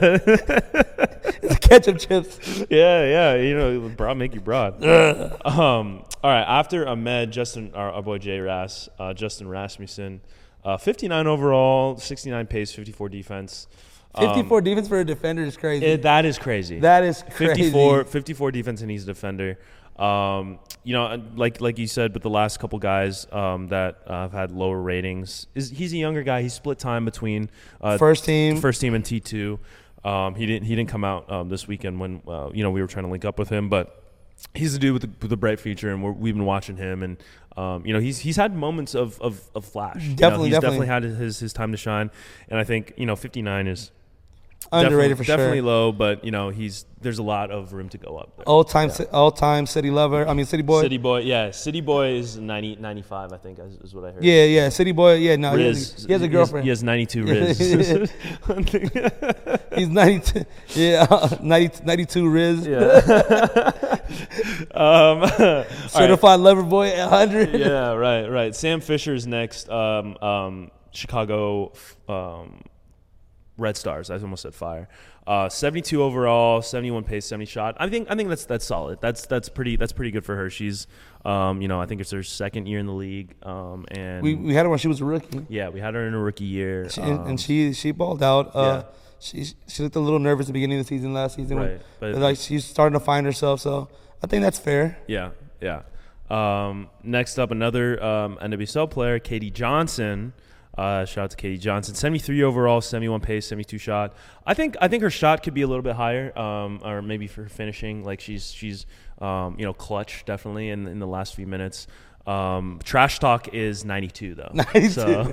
It's ketchup chips. yeah, yeah. You know, broad make you broad. um. All right. After Ahmed, Justin, our, our boy Jay Ras, uh, Justin Rasmussen, uh, fifty-nine overall, sixty-nine pace, fifty-four defense. Um, fifty-four defense for a defender is crazy. It, that is crazy. that is crazy. fifty-four, fifty-four defense, and he's a defender. Um, you know, and like like you said, with the last couple guys um, that uh, have had lower ratings, is he's a younger guy. He split time between uh, First team. first team, and T two. Um, he didn't he didn't come out um, this weekend when uh, you know we were trying to link up with him, but he's the dude with the, with the bright future, and we're, we've been watching him, and um, you know, he's he's had moments of of, of flash. Definitely, you know, he's definitely. definitely had his his time to shine, and I think you know, fifty-nine is underrated for definitely sure. low, but you know, he's there's a lot of room to go up there. All time, Yeah. all time city lover. I mean, city boy. City boy, yeah, City boy is ninety, ninety-five, I think, is, is what I heard. Yeah, yeah, city boy. Yeah, no, he Riz, has, he has a girlfriend. He has, he has ninety-two Riz. He's ninety-two. Yeah, ninety, ninety-two Riz. Yeah. um, Certified right. lover boy at one hundred. Yeah, right, right. Sam Fisher's next. Um, um, Chicago um, Red Stars. I almost said Fire. Uh, seventy-two overall, seventy-one pace, seventy shot. I think I think that's that's solid. That's that's pretty that's pretty good for her. She's, um, you know, I think it's her second year in the league. Um, and We we had her when she was a rookie. yeah, we had her in her rookie year. She, um, and she she balled out. Uh, yeah. She she looked a little nervous at the beginning of the season last season. Right, when, but- but like she's starting to find herself. So I think that's fair. Yeah, yeah. Um, next up, another um, N W S L player, Katie Johnson. Uh, shout out to Katie Johnson. seventy-three overall, seventy-one pace, seventy-two shot. I think I think her shot could be a little bit higher, um, or maybe for finishing. Like she's she's um, you know, clutch definitely in in the last few minutes. Um, trash talk is ninety-two though. ninety-two. So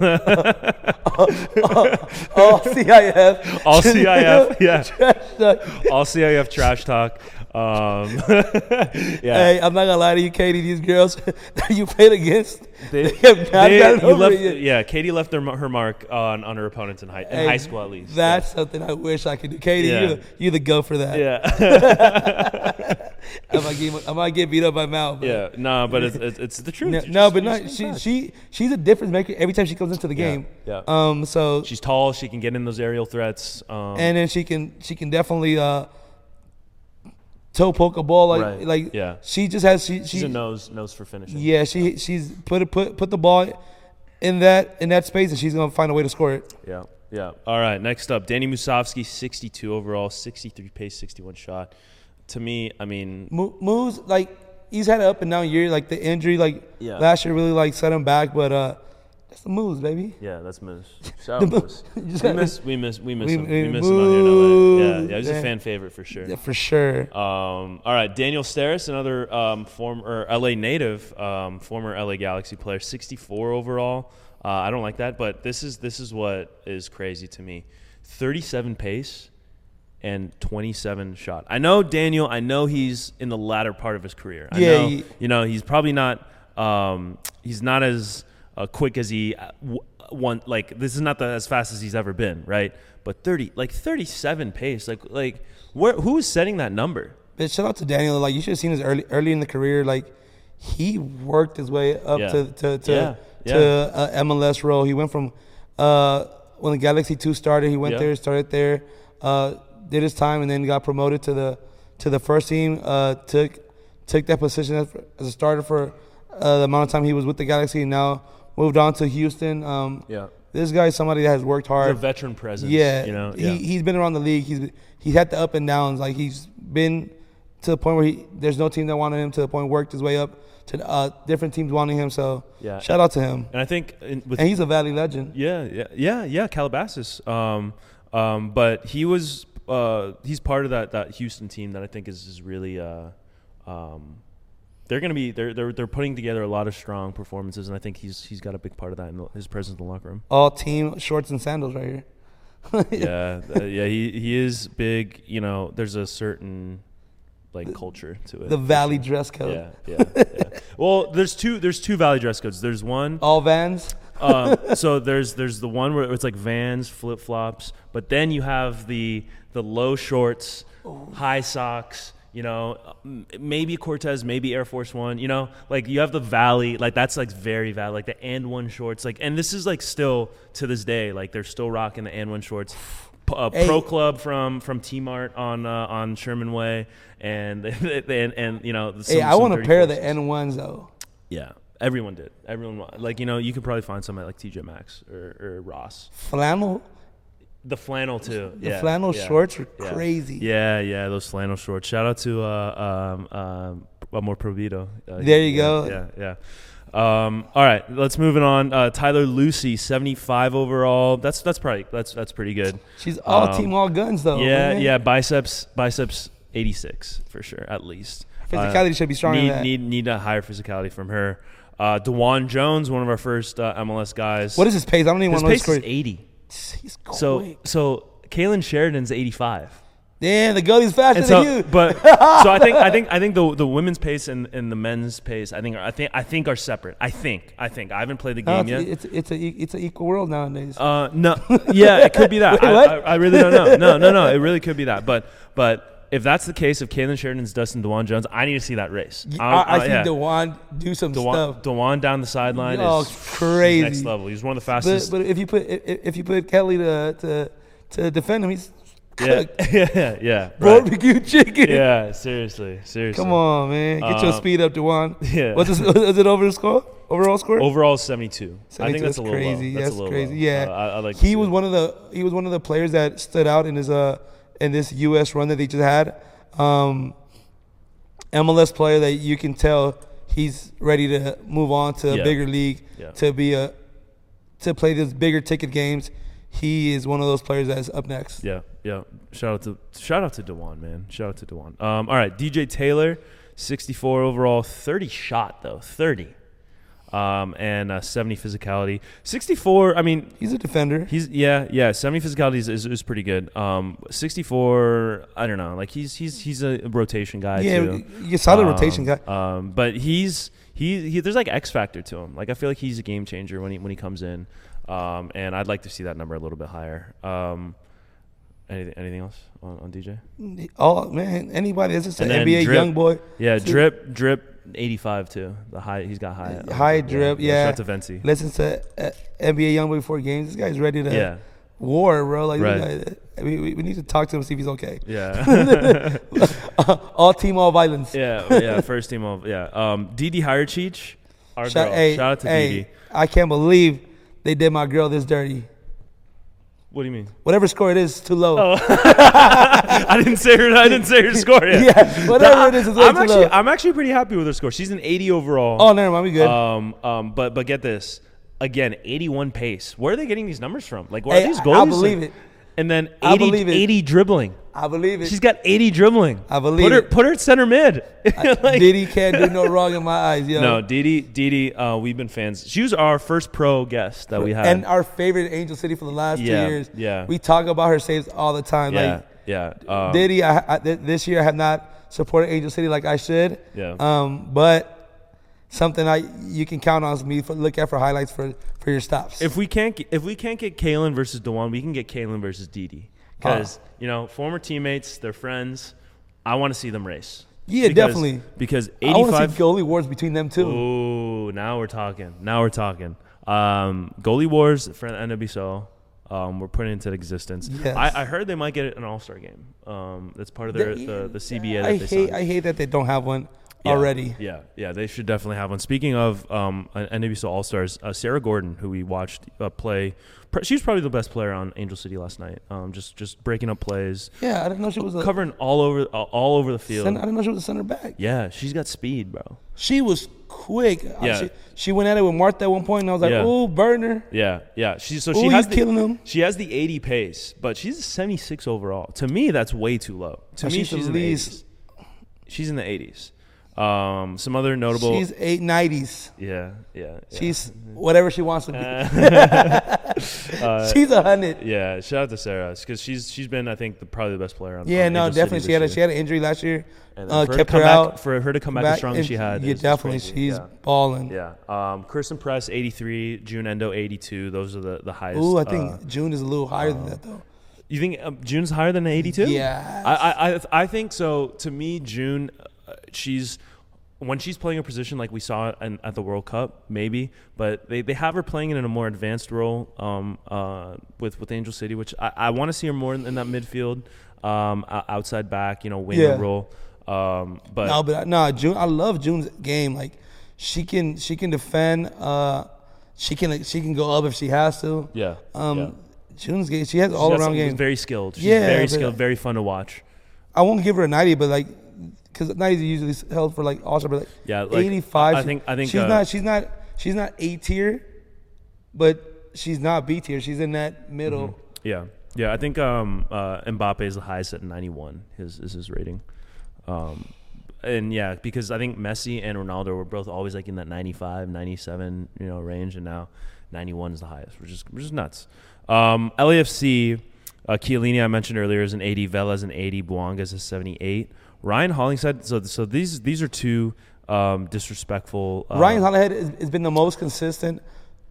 All C I F. all C I F, yeah. Trash talk. All C I F trash talk. Um, yeah. Hey, I'm not gonna lie to you, Katie. These girls that you played against, They, they have not they- gotten you over left, it yet. yeah, Katie left their, her mark on, on her opponents in high, in Hey, high school at least. That's something I wish I could do. Katie, Yeah. you're, you're the go for that. yeah. I might get I might get beat up by Mal. But Yeah, no, but it's, it's, it's the truth. No, She's no, just- but no, she's she fast. she she's a difference maker every time she comes into the Yeah, game. yeah. Um. So She's tall. She can get in those aerial threats. Um, and then she can she can definitely uh toe poke a ball like Right, like yeah. she just has she she's she a nose nose for finishing. yeah she she's put it put put the ball in that in that space and she's gonna find a way to score it. Yeah, yeah. All right, next up, Danny Musovsky, sixty-two overall, sixty-three pace, sixty-one shot. To me, I mean, Mo- Moves like he's had an up and down year. Like the injury like Yeah. last year really like set him back, but uh that's the moves, baby. yeah, that's Moose. Shout out Moose. You just We gotta- miss, we miss, we miss We- him. We we miss him out here in L A. Yeah, Moose. yeah. He's a Yeah. fan favorite for sure. Yeah, for sure. Um, all right, Daniel Steris, another um, former L A native, um, former L A Galaxy player, sixty-four overall. Uh, I don't like that, but this is this is what is crazy to me: thirty-seven pace and twenty-seven shot. I know Daniel. I know he's in the latter part of his career. I Yeah, know, he- you know he's probably not. Um, he's not as uh, quick as he uh, w- one. Like this is not the, as fast as he's ever been, right? But thirty, like thirty-seven pace, like like where who is setting that number? But shout out to Daniel. Like you should have seen his early early in the career. Like he worked his way up Yeah. to to to, Yeah, yeah. to uh, M L S role. He went from uh, when the Galaxy two started. He went Yeah. there, started there, uh, did his time, and then got promoted to the to the first team. Uh, took took that position as, as a starter for uh, the amount of time he was with the Galaxy. And now moved on to Houston. Um, Yeah. This guy is somebody that has worked He's a hard. veteran presence. Yeah, you know. he Yeah. he's been around the league. He's he's had the up and downs. Like he's been to the point where he there's no team that wanted him. To the point worked his way up to uh, different teams wanting him. So Yeah. shout out to him. and I think in, with And he's a Valley legend. yeah, yeah, yeah, yeah, Calabasas. Um, um, but he was uh, he's part of that that Houston team that I think is is really uh, um, they're gonna be they're they're they're putting together a lot of strong performances, and I think he's he's got a big part of that in the, his presence in the locker room. All team shorts and sandals right here. yeah, uh, yeah, he he is big. You know, there's a certain like culture to it. The for Valley sure. dress code. Yeah, yeah, yeah. Well, there's two there's two Valley dress codes. There's one. All Vans. um, so there's there's the one where it's like Vans, flip flops, but then you have the the low shorts, high socks. You know, m- maybe Cortez, maybe Air Force One. You know, like you have the Valley, like that's like very Valley, like the and one shorts. Like, and this is like still to this day, like they're still rocking the and one shorts. P- uh, Hey. Pro Club from from T Mart on uh, on Sherman Way, and and and you know. Hey, some- I some want to pair the thirty-fours. N ones though. Yeah, everyone did. Everyone wa- like you know you could probably find somebody like T J Maxx or, or Ross. Flannel. The flannel too. The yeah, flannel yeah, shorts are yeah. crazy. Yeah, yeah, those flannel shorts. Shout out to uh, um, um, Amor Provido. Uh, There you yeah, go. Yeah, yeah. Um, all right, let's move it on. Uh, Tyler Lucy, seventy-five overall. That's that's probably that's that's pretty good. She's all Um, team, all guns though. yeah, man. yeah. Biceps, biceps, eighty-six for sure, at least. physicality uh, should be stronger need, than that. Need need a higher physicality from her. Uh, DeJuan Jones, one of our first uh, M L S guys. What is his pace? I don't even his want to know his his pace is eighty. He's quick. So so Kaylin Sheridan's eighty-five. Damn, the goalie's faster so, than you. But so I think I think I think the the women's pace and, and the men's pace I think are, I think I think are separate. I think I think I haven't played the game no, yet. It's it's a it's an equal world nowadays. Uh no, yeah, it could be that. Wait, I, what? I, I really don't know. No, no, no, it really could be that. But but if that's the case, if Kaylin Sheridan's Dustin DeJuan Jones, I need to see that race. I, I, I uh, see yeah. DeJuan do some DeJuan, stuff. DeJuan down the sideline Oh, is crazy. next level. He's one of the But, fastest. but if you put if, if you put Kelly to to to defend him, he's yeah, cooked. yeah, yeah. Right. Barbecue chicken. Yeah, seriously, seriously. Come on, man. Get your Um, speed up, DeJuan. Yeah. What's this, is it over the score? Overall score? Overall seventy-two. I think that's, that's a little crazy. low. That's, That's a little crazy. low. Yeah. Uh, I, I like to he see was it. one of the he was one of the players that stood out in his uh in this U S run that they just had. Um, M L S player that you can tell he's ready to move on to a Yeah. bigger league Yeah. to be a to play these bigger ticket games. He is one of those players that's up next. Yeah, yeah. Shout out to shout out to DeJuan, man. Shout out to DeJuan. Um, all right, D J Taylor, sixty-four overall, thirty shot though, thirty, um, and uh, seventy physicality. sixty-four. I mean, He's a defender. he's yeah, yeah. seventy physicality is, is, is pretty good. Um, sixty-four. I don't know. Like he's he's he's a rotation guy yeah, too. you solid Um, rotation guy. Um, but he's he, he there's like X factor to him. Like I feel like he's a game changer when he when he comes in. Um, and I'd like to see that number a little bit higher. Um, anything anything else on, on D J? Oh man, anybody that's just an And then N B A Drip. young boy. Yeah, See? drip drip eighty-five too. The high he's got high High Drip, yeah. Shout out to Venti. Listen to uh, N B A young boy before games. This guy's ready to Yeah, war, bro. Like, Right. this guy- I mean, we, we need to talk to him, see if he's okay. yeah, All team, all violence. yeah, yeah. First team of yeah. Um, Didi Hirachich, our Shout, girl. hey, Shout out to hey, Didi. I can't believe they did my girl this dirty. What do you mean? Whatever score it is, it's too low. Oh. I didn't say her. I didn't say her score yet. Yeah, whatever it is, it's way I'm too actually low. I'm actually pretty happy with her score. She's an eighty overall. Oh, never mind. We good. Um, um, but but get this, again, eighty-one pace. Where are they getting these numbers from? Like, where Hey, are these I- goals? I believe it. And then I eighty, believe it. eighty dribbling. I believe it. She's got eighty dribbling. I believe put her, it. Put her at center mid. Like- Diddy can't do no wrong in my eyes, yo. no, Didi, Didi, uh, we've been fans. She was our first pro guest that we had. And our favorite Angel City for the last Yeah, two years. yeah. We talk about her saves all the time. yeah, Like, yeah. Um, Diddy, I, I, th- this year I have not supported Angel City like I should. Yeah. Um, but something I you can count on me for look at for highlights for, for your stops. If we can't get, if we can't get Kaylin versus DeJuan, we can get Kaylin versus Didi. Because, Uh. you know, former teammates, they're friends. I want to see them race. Yeah, Because- definitely. Because I want to eighty-five. see goalie wars between them too. Ooh, now we're talking. Now we're talking. Um, goalie wars for N W S O. Um, we're putting into existence. Yes. I, I heard they might get an All Star game. Um, that's part of their They- the, the C B A that I they hate signed. I hate that they don't have one Yeah, already. Yeah, yeah, they should definitely have one. Speaking of um, N W S L All Stars, uh, Sarah Gordon, who we watched uh, play, pr- she was probably the best player on Angel City last night. Um, just just breaking up plays, Yeah, I didn't know she was a covering all over uh, all over the field. center, I didn't know she was a center back. Yeah, she's got speed, bro. She was quick. Uh, Yeah. She, she went at it with Martha at one point, and I was like, Yeah. "Ooh, burner." Yeah, yeah. She so Ooh, she he's has the, killing them. She has the eighty pace, but she's a seventy-six overall. To me, that's way too low. To Uh, me, she's she's at in the least- eighties. She's in the eighties. Um, some other notable. She's eight nineties. yeah, yeah. yeah. She's whatever she wants to be. Uh, She's a hundred. Yeah, shout out to Sarah because she's she's been I think the, probably the best player on. Yeah, on no, Angel City definitely. She this had a, year. she had an injury last year. And Uh, for her to kept come her back, out. for her to come back, as strong as she had. Yeah, is- is definitely. crazy. She's yeah. balling. Yeah. Um, Kirsten Press eighty-three, June Endo eighty-two. Those are the the highest. Ooh, I think uh, June is a little higher than that though. you think um, June's higher than eighty-two? Yes. I, I I I think so. To me, June, uh, she's when she's playing a position like we saw in, at the World Cup, maybe, but they, they have her playing in a more advanced role um, uh, with with Angel City, which I, I want to see her more in, in that midfield, um, o- outside back, you know, winger Yeah. role. Um, but No, but no, June. I love June's game. Like she can she can defend. Uh, she can she can go up if she has to. yeah, Um, yeah. June's game. She has She's all got around some- game. Very skilled. She's Yeah, very but- skilled. Very fun to watch. I won't give her a ninety, but like, because nineties are usually held for like also, but like, Yeah, like, eighty-five. I she- think- I think, she's uh, not she's not she's not A tier, but she's not B tier. She's in that middle. Yeah, yeah. I think um, uh, Mbappe is the highest at ninety-one. His is his rating. Um, and yeah, because I think Messi and Ronaldo were both always like in that ninety-five, ninety-seven, you know, range, and now ninety-one is the highest, which is which is nuts. Um, L A F C, uh, Chiellini I mentioned earlier is an eighty, Vela is an eighty, Buanga is a seventy-eight. Ryan Hollingshead. So so these these are two um, disrespectful. Uh, Ryan Hollingshead has, has been the most consistent,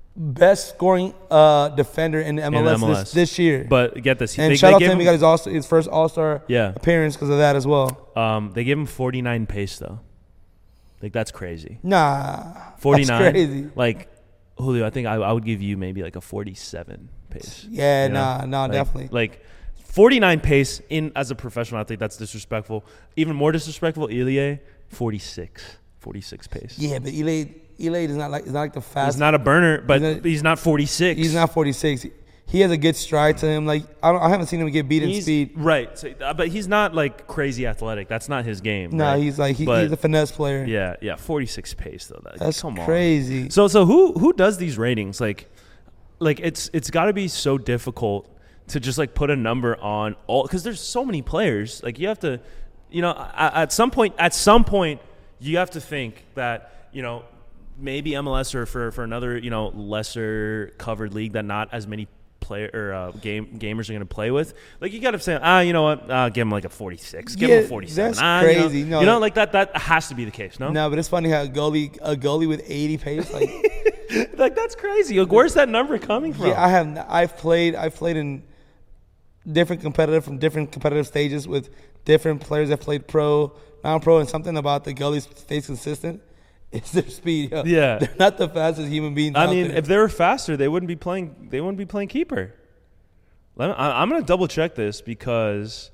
best scoring uh, defender in M L S, in M L S. This, this year. But get this, and they, shout they out to him, him, he got his all his first All Star yeah. appearance because of that as well. Um, they gave him forty-nine pace though. Like that's crazy. Nah, forty-nine. That's crazy. Like Julio, I think I, I would give you maybe like a forty-seven pace. Yeah, you know? nah, nah, like, definitely. Like forty-nine pace in as a professional athlete, that's disrespectful. Even more disrespectful, Ilie, forty-six, forty-six pace. Yeah, but Ilie, Ilie is not like is not like the fast. He's not a burner, but he's he's not, not, forty-six. He's not forty-six. He has a good stride to him. Like I don't, I haven't seen him get beat in He's- speed. Right, so, uh, but he's not like crazy athletic. That's not his game. No, right? he's like he, But- he's a finesse player. Yeah, yeah, forty-six pace though. That, That's come on. crazy. So so who who does these ratings? Like like it's it's got to be so difficult to just like put a number on all, because there's so many players. Like you have to, you know, at, at some point at some point you have to think that, you know, maybe M L S or for for another, you know, lesser covered league that not as many player or uh, game gamers are going to play with. Like you got to say, ah, you know what? Uh, give him like a forty-six. Give Yeah, him a forty-seven. that's ah, crazy. You know, No, you know that- like that. That has to be the case. No, No, but it's funny how a goalie a goalie with eighty pace. Like like that's crazy. Like, where's that number coming from? yeah, I have. n- I've played. I've played in different competitive from different competitive stages with different players that played pro, non-pro, and something about the goalies stays consistent. It's their speed. Yo. Yeah. They're not the fastest human beings. I out mean, there. if they were faster, they wouldn't be playing. They wouldn't be playing keeper. Let me, I, I'm gonna double check this because,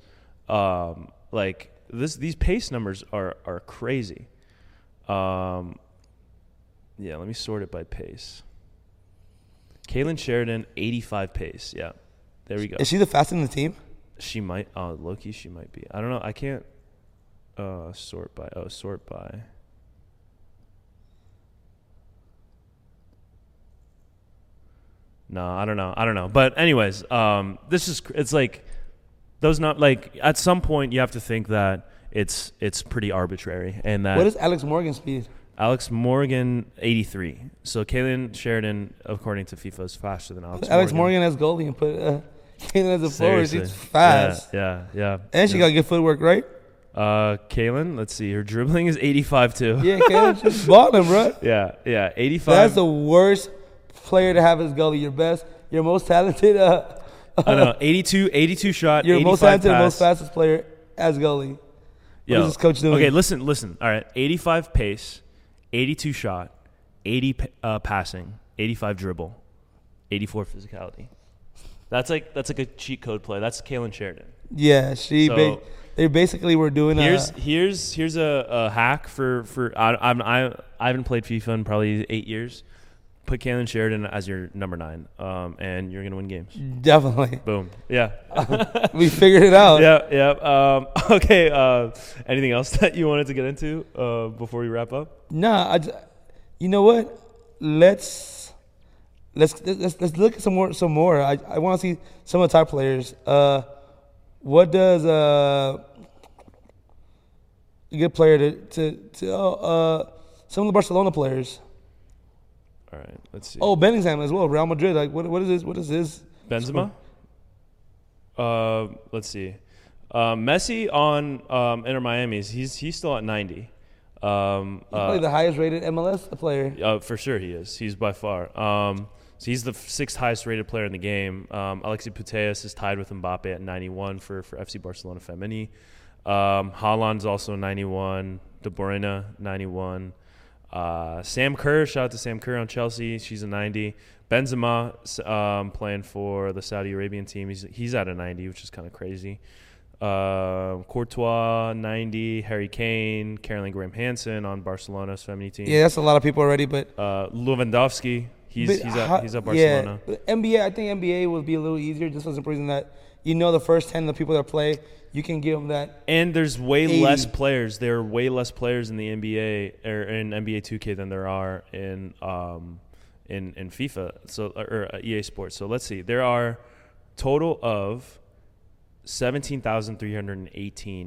um, like this, these pace numbers are are crazy. Um, yeah, let me sort it by pace. Kaylin Sheridan, eighty-five pace. Yeah, there we go. is she the fastest in the team? She might. Oh, low-key, she might be. I don't know. I can't uh, sort by. Oh, sort by. No, I don't know. I don't know. But anyways, um, this is it's like those not like at some point you have to think that it's it's pretty arbitrary and that What is Alex Morgan's speed? Alex Morgan eighty-three. So Kaylin Sheridan, according to FIFA, is faster than Alex. Alex Morgan. Morgan as goalie and put uh, Kaylin as a forward. Seriously. She's fast, Yeah, yeah, yeah. and she yeah. got good footwork, right? Uh, Kaylin, let's see. Her dribbling is eighty-five too. Yeah, Kaylin, she's balling, bro. yeah, yeah. eighty-five. That's the worst player to have as goalie. Your best, your most talented. Uh, I know. eighty-two, eighty-two shot. your most eighty-five talented, pass. most fastest player as goalie. Yo, is this coach doing? Okay, listen, listen. All right, eighty-five pace, eighty-two shot, eighty pa- uh, passing, eighty-five dribble, eighty-four physicality. That's like that's like a cheat code play. That's Kaylin Sheridan. Yeah, she. So- ba- they basically were doing. Here's Uh, here's here's a, a hack for for I I'm, I I haven't played FIFA in probably eight years. Put Kaylin Sheridan as your number nine, um, and you're gonna win games. definitely, Boom. Yeah. we figured it out. yeah. Yeah. Um, okay. Uh, anything else that you wanted to get into uh, before we wrap up? Nah, I, j- you know what? Let's let's let's let's look at some more. Some more. I I want to see some of the top players. Uh, what does uh a good player to to to uh, uh some of the Barcelona players? All right. Let's see. Oh, Bellingham as well. Real Madrid. Like what what is this? What is this? Benzema. Uh, let's see. Uh, Messi on um, Inter Miami's. He's he's still at ninety. Um, He's probably uh, the highest rated M L S player. uh, for sure he is. He's by far. Um, so he's the f- sixth highest rated player in the game. Um, Alexis Putellas is tied with Mbappe at ninety-one for, for F C Barcelona Femení. Um, Haaland's also ninety-one. De Bruyne ninety-one. Uh, Sam Kerr, shout out to Sam Kerr on Chelsea. She's a ninety. Benzema um, playing for the Saudi Arabian team. He's he's at a ninety, which is kind of crazy. Uh, Courtois ninety. Harry Kane, Caroline Graham Hansen on Barcelona's Femení team. Yeah, that's a lot of people already. But Uh, Lewandowski, he's but he's how- at he's at Barcelona. Yeah, N B A. I think N B A would be a little easier just for the reason that you know the first ten of the people that play, you can give them that. And there's way eighty. less players. There are way less players in the N B A or in N B A two K than there are in um in in FIFA. So or uh, E A Sports. So let's see. There are total of seventeen thousand three hundred eighteen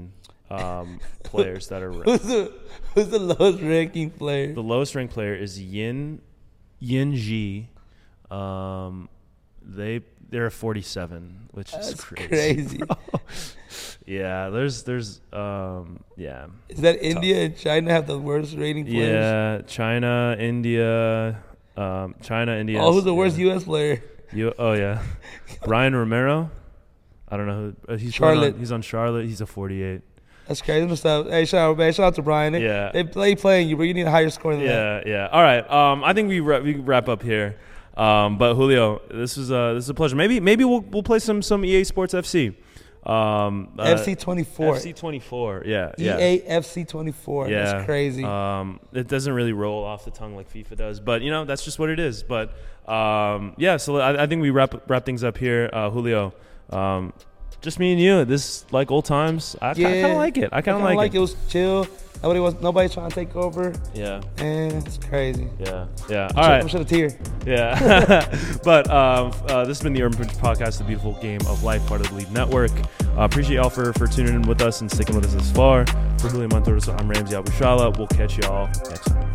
um, players that are who's the who's the lowest ranking player? The lowest ranked player is Yin Yin Ji. Um, they they're forty-seven, which That's is crazy. crazy. Yeah, there's there's um yeah. Is that India and China have the worst rating players? Yeah, China, India, um, China, India. Oh, who's the yeah. worst U S player? You oh yeah, Ryan Romero. I don't know who uh, he's Charlotte. On, he's on Charlotte. He's a forty-eight. That's crazy. Hey, shout out, man. Shout out to Brian. They, Yeah. they play playing you, but you need a higher score than that. Yeah, yeah. All right. Um, I think we ra- we wrap up here. Um, but Julio, this is uh this is a pleasure. Maybe maybe we'll we'll play some some E A Sports F C. Um, uh, F C twenty-four. F C twenty-four. Yeah. E Yeah. A F C twenty-four. Yeah. That's crazy. Um, it doesn't really roll off the tongue like FIFA does, but you know that's just what it is. But um, yeah. So I, I think we wrap wrap things up here, uh, Julio. Um, just me and you. This like old times. I, yeah. I kind of like it. I kind of like, like it. it was chill. Nobody was nobody trying to take over. Yeah. And it's crazy. Yeah. Yeah. All right. I'm sure the tear. Yeah. But um, uh, this has been the Urban Pitch Podcast, the beautiful game of life, part of the Believe Network. Uh, appreciate y'all for, for tuning in with us and sticking with us this far. For Julio Montoros, I'm Ramsey Abushala. We'll catch y'all next time.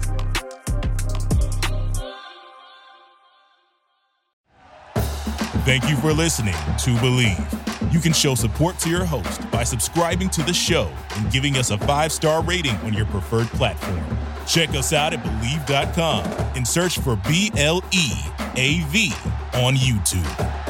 Thank you for listening to Believe. You can show support to your host by subscribing to the show and giving us a five-star rating on your preferred platform. Check us out at Believe dot com and search for B L E A V on YouTube.